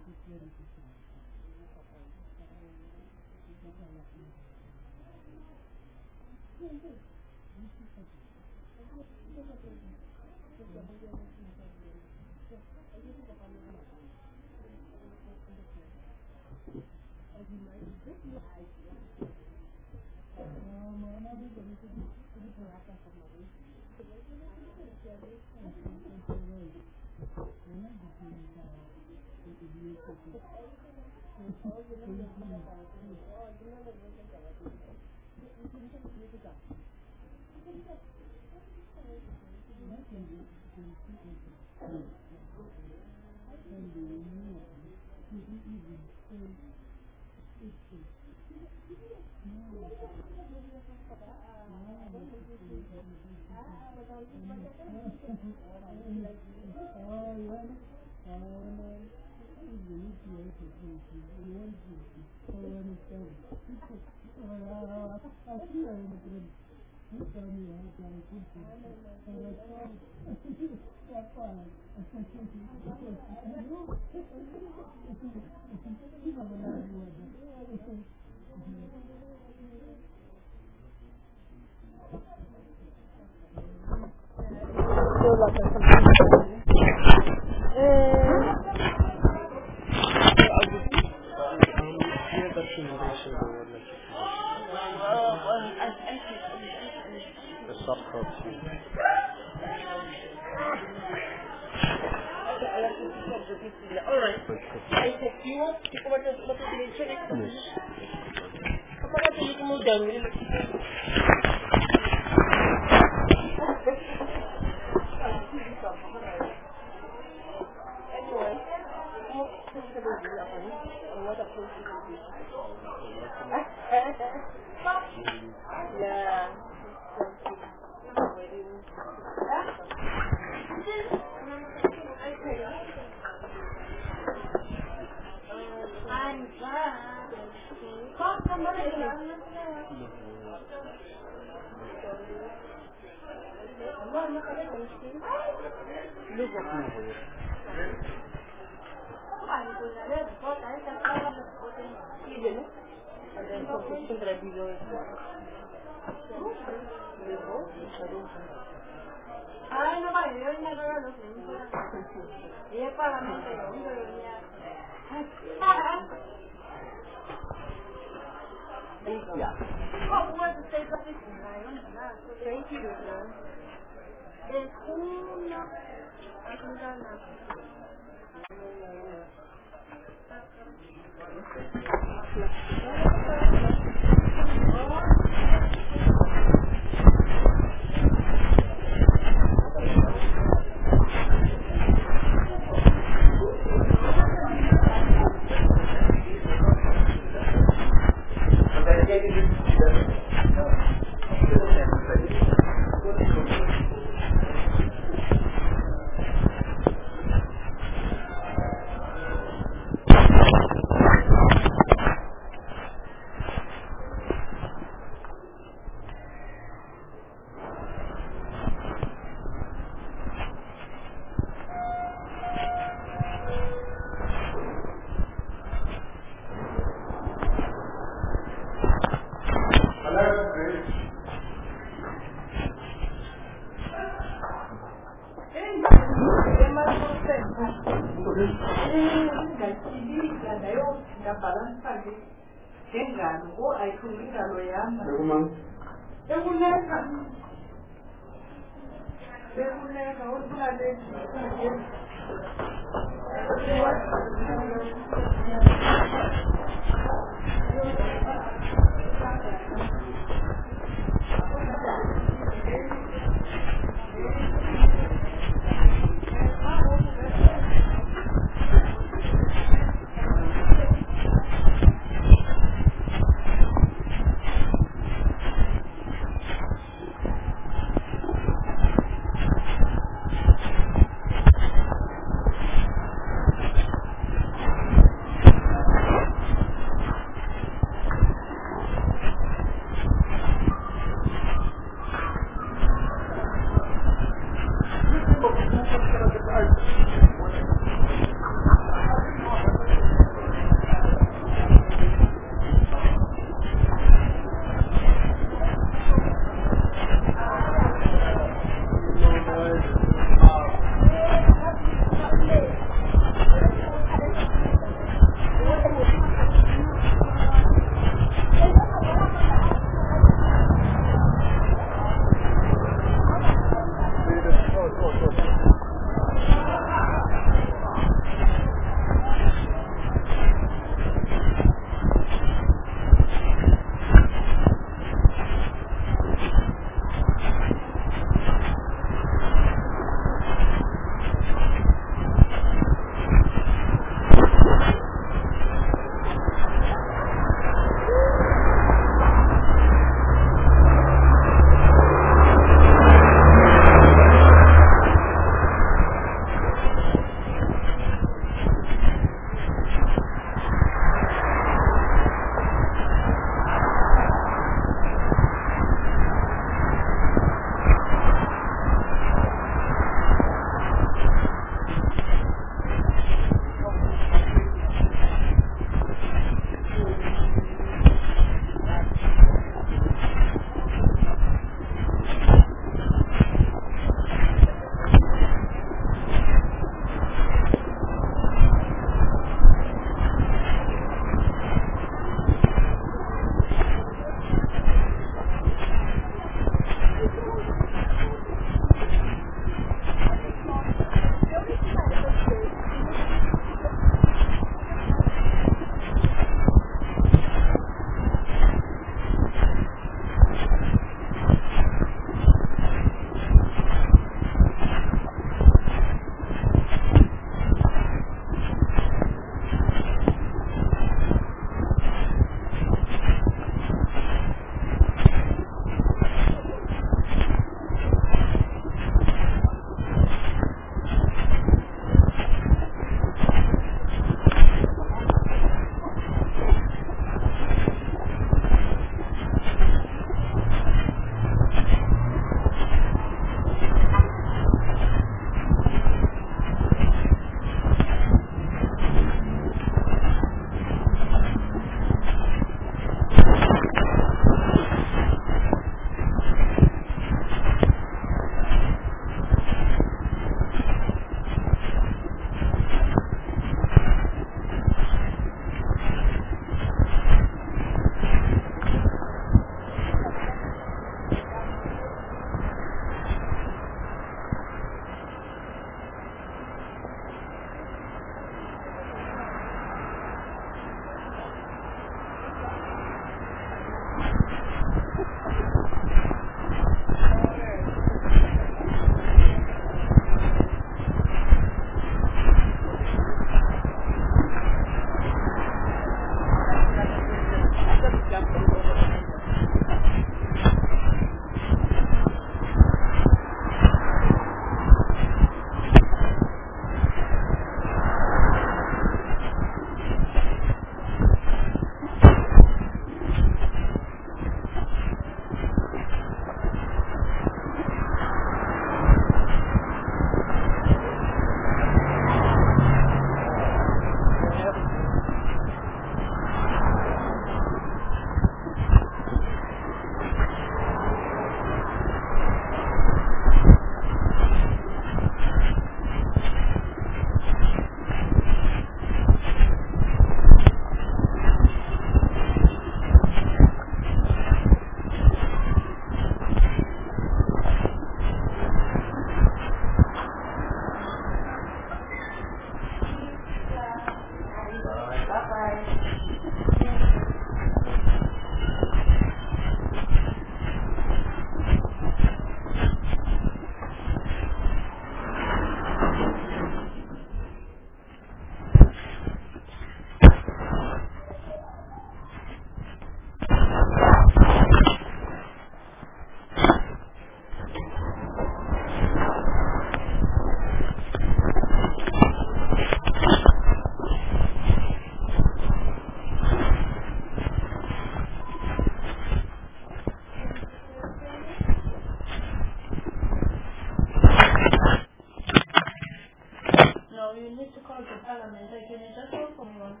of the Parliament. Can you just go for me one?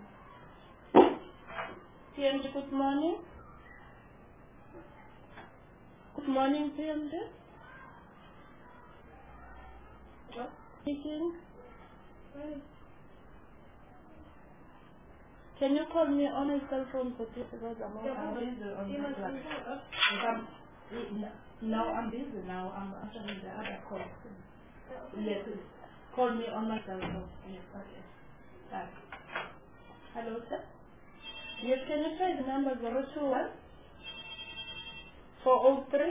PMD, good morning. Good morning, PMD. What? Speaking. Can you call me on a cell phone for this because I'm busy on the clock. No, I'm busy now. I'm answering the other call. Yes, call me on my cell phone. Yes, okay. Bye. Hello, sir? Yes, can you try the number 021 403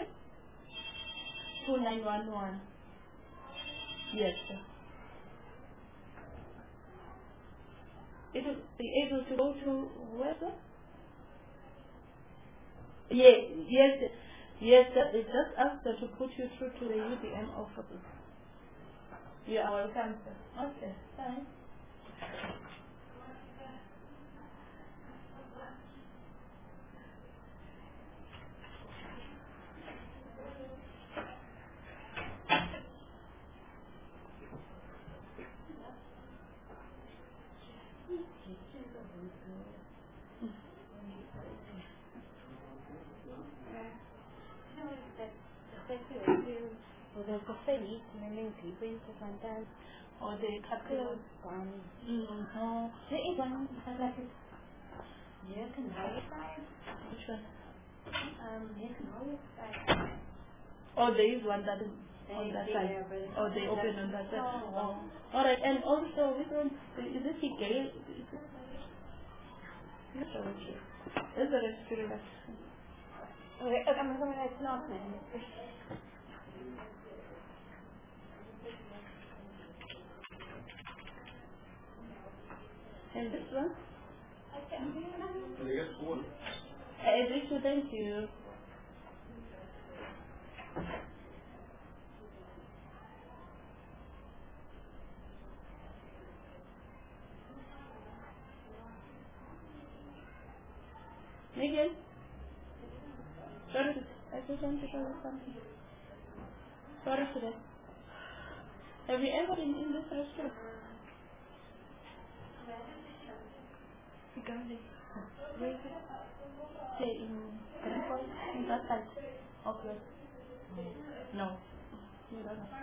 2911? Yes, sir. It will be able to go to where, sir? Yes, sir. It just asked her to put you through to the UDM office. You are welcome, sir. Okay, fine. Or the capital. There is one. Yes, and which one? Yes, and oh, there is one that is on that side. Oh, they open on that side. Oh. Alright, and also, which one? Is this the gay? Is it a student? Okay, I'm going to write an opening. And this one? This thank you. Miguel? Sorry, I just want to show you something. Sorry today. Have you ever been in this restaurant? Where is it? Say in Grandpa, in that side. Okay. No. You don't know.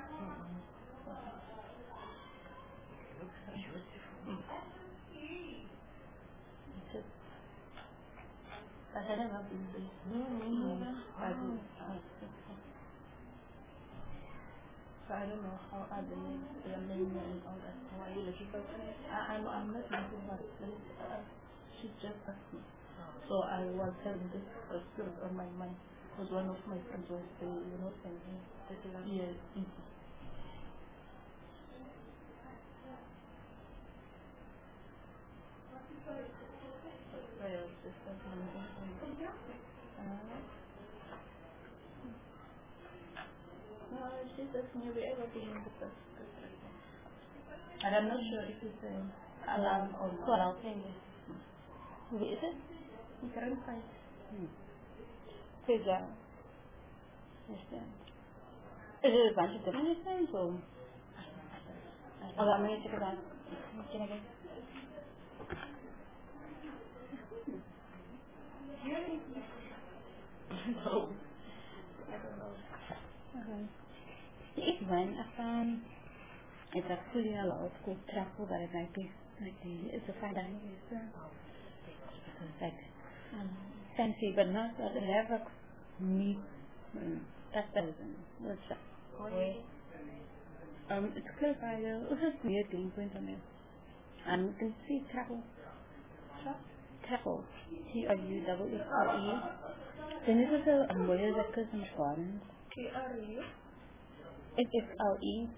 I had never been there. So I don't know how are the names, their name and all that. Why are you looking for? I'm not looking for the place. She just asked me. So I was having this skill on my mind. Because one of my friends was saying, you know, saying, yes. No, she says maybe everything in the first. And I'm not sure if it's alarm or not. What I'll think is. Is it? You can't find. Please, yes, is it a bunch of different things or? I'm going to check it out. Can I get? No. I don't know. Okay. If when I found it's actually a lot of good travel that it might be like it's a fine dining restaurant. Like fancy but not that they have a meat that doesn't what's that? It's close by the near Greenpoint on it. And you can see travel. Travel. TRUEE. Then this is a where is that Christmas Gardens? TRE? FFLE.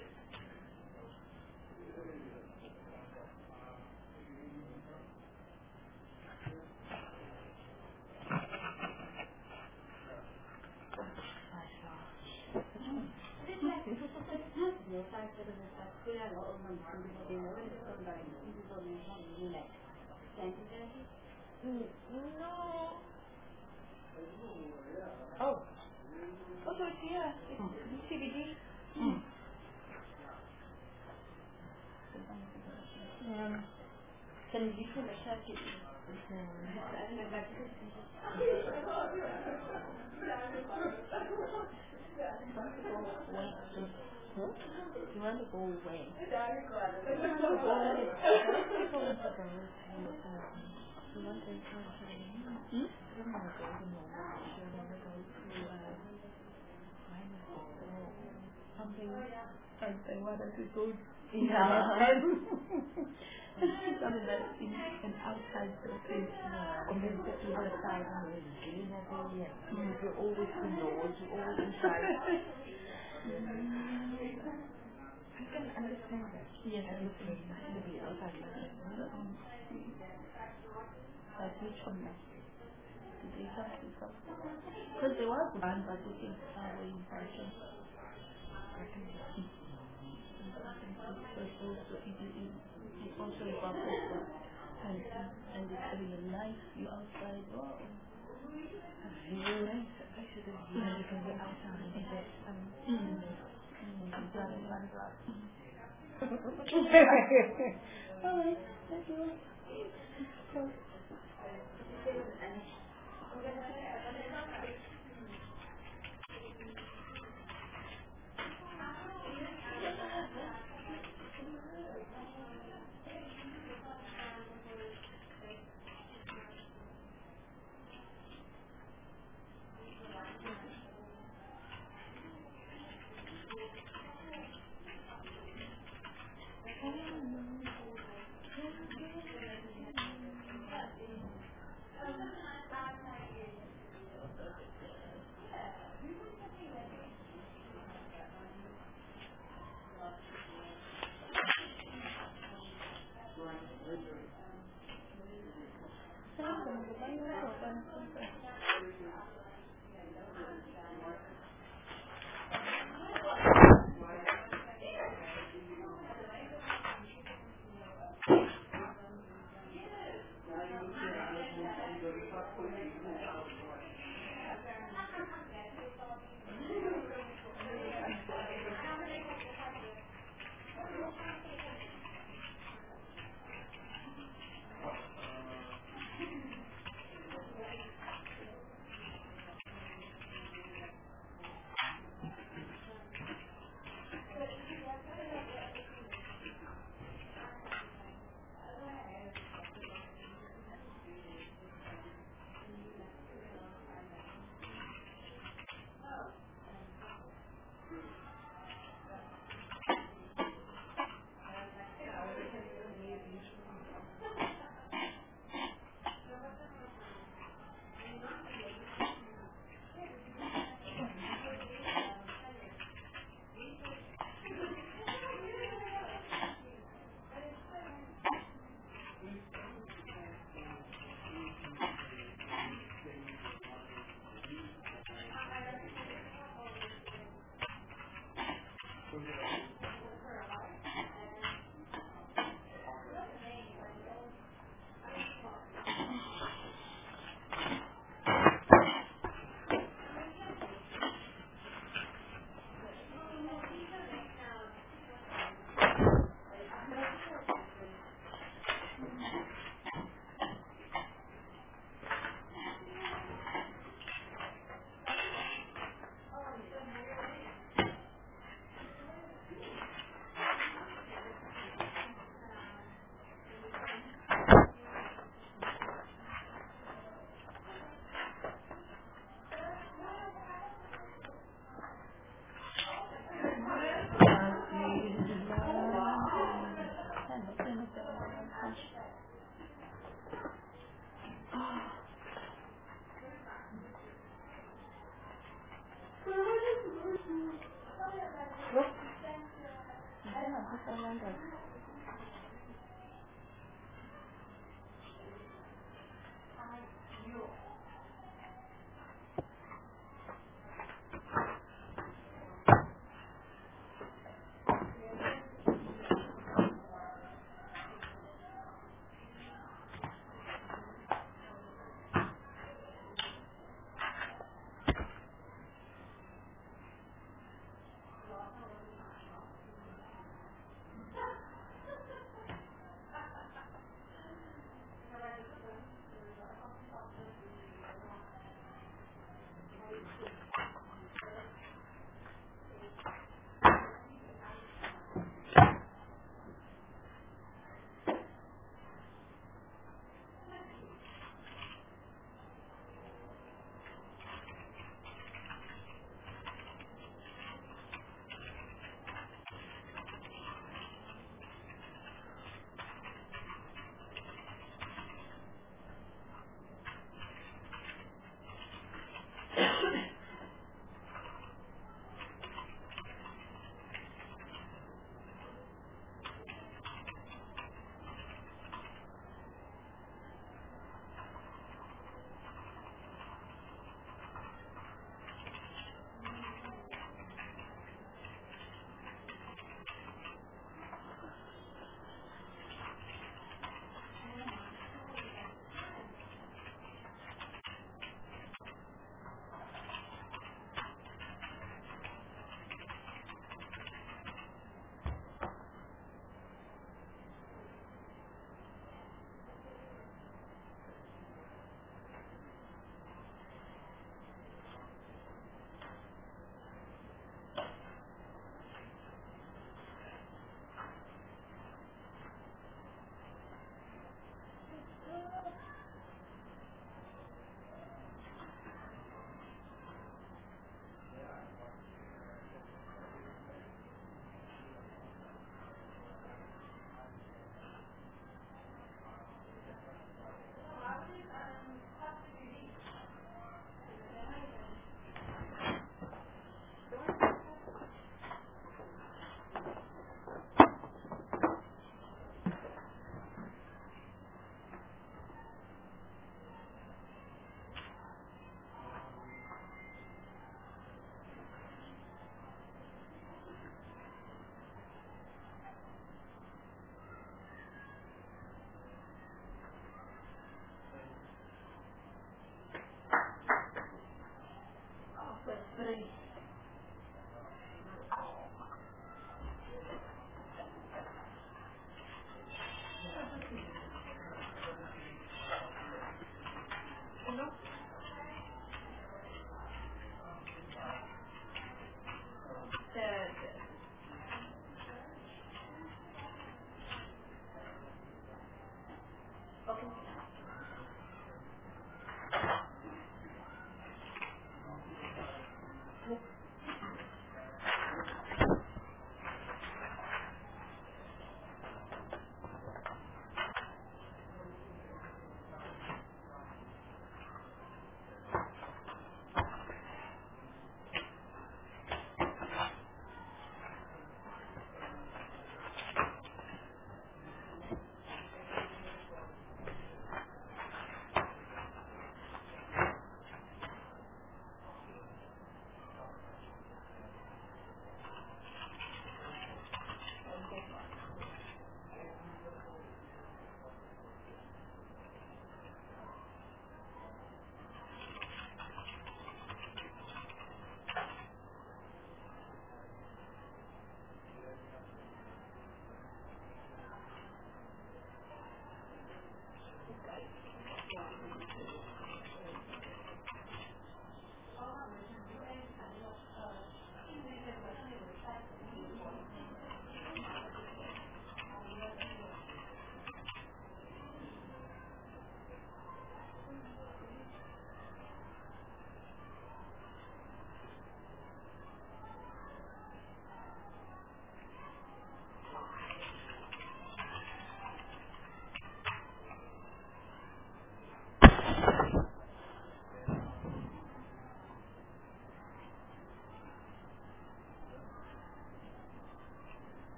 No. Oh. Also, it's here. It's CBD. You want to go away? Something I wanted to go in something that in an outside place, connected to the side and the greenery, and you're always indoors, you're always inside. I can understand that. Yes, it's very nice to be outside like that. But which one now? Because there was one, but I think somewhere in Belgium. It's also about this and it's very nice view outside. Wow. Very nice. I should have you can go outside and invest Alright, thank you.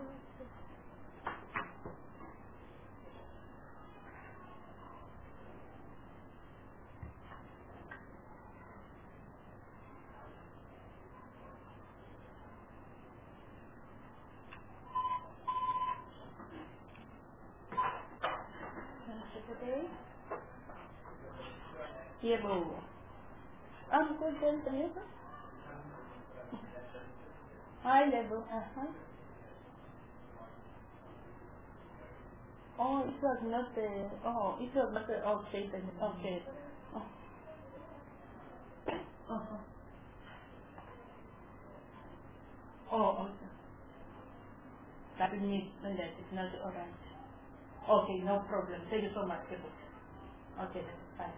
Yeah, boo. I'm good, thank you. Hi, level. Oh, it was not the. Oh, it was not the. Okay, then. Okay. Oh. Oh, okay. That means that it's not alright. Okay, no problem. Thank you so much, level. Okay, bye.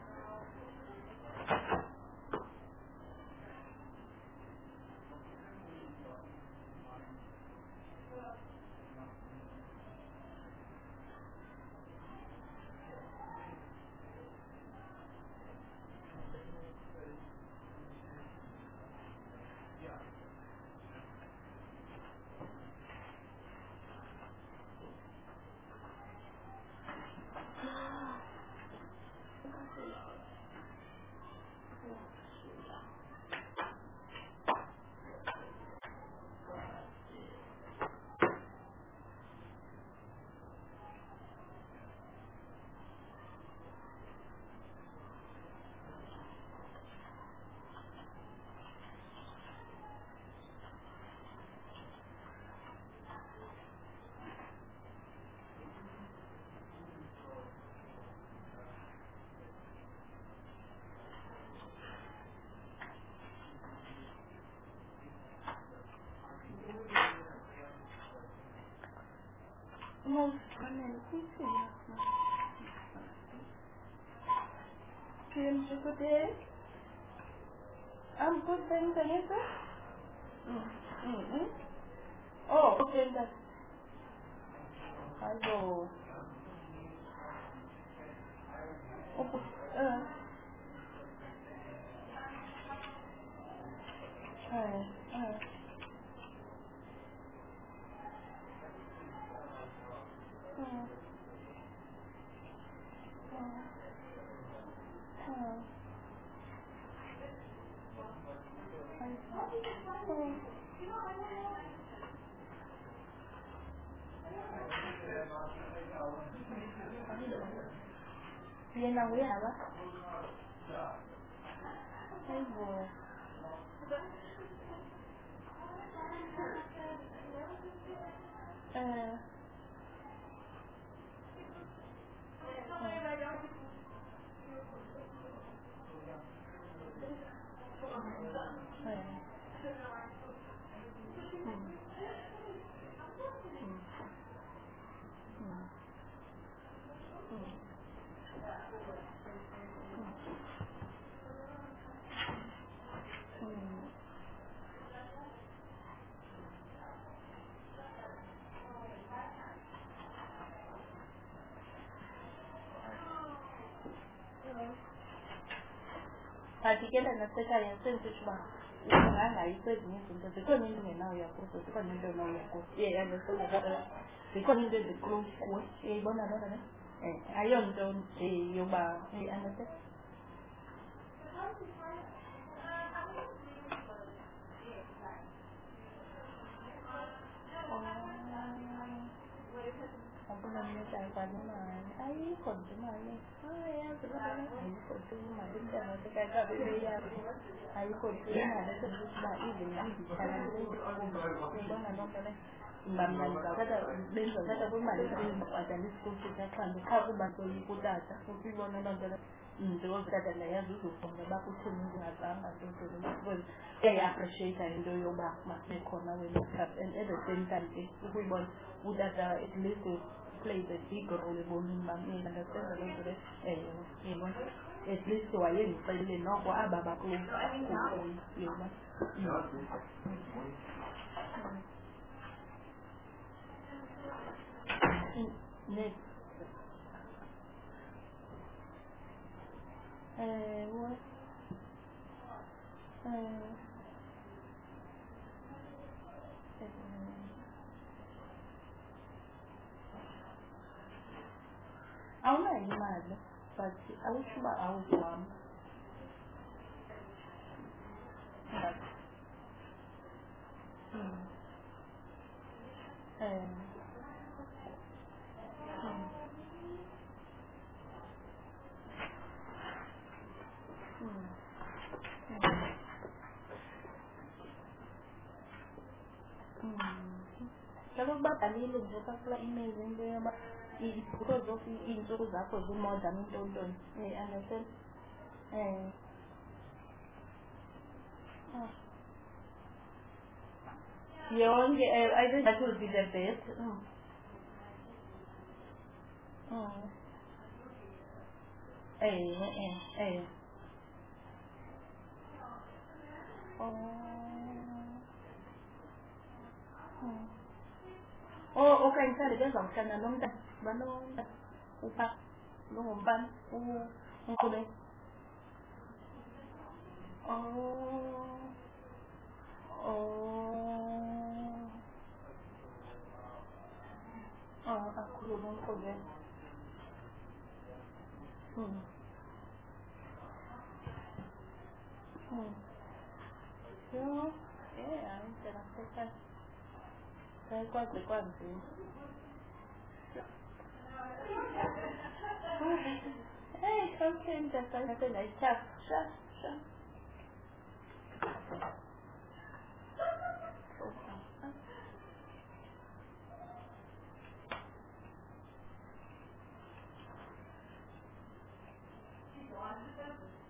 Good day. I'm good, thanks, and you, sir? Oh, okay, that's. I go. Now we have a. Particular necessary senses one. I said, the community now you're supposed to come into know your yeah, and the community the close way, a bonnet. I don't see you by the understand. Ai continua aí. Ai continua din da na ta ga da ya. Ai continua da ta ba idan yi kana da ko ba na don da mbamna ga da ben ga da bon mali da ba da ni ko ta kan ka ku ba ko yi ko da ta ko ki bona na da ndo ga da na ya zu ko ba ku tun ga ta ma to well I appreciate and do your back ma me corner when you have and at the same time we want would that at least plays a big role in me understand a little bit you know at least so I didn't play no for ababa you know next what awunayo imali but awusho uba awuzihamba Kalau babhalile nje bakula email into yoba because of iy'nsuku zakho zi-more than intoni. Understand? Yonke, I think that would be the best. Oh, okay, sorry, there's a kind of long time. But no, upa, long ban, unkule. Aku belum kode. Yo, interesante. Saya quase. Hey, okay, interesante. Nice chat. Sure.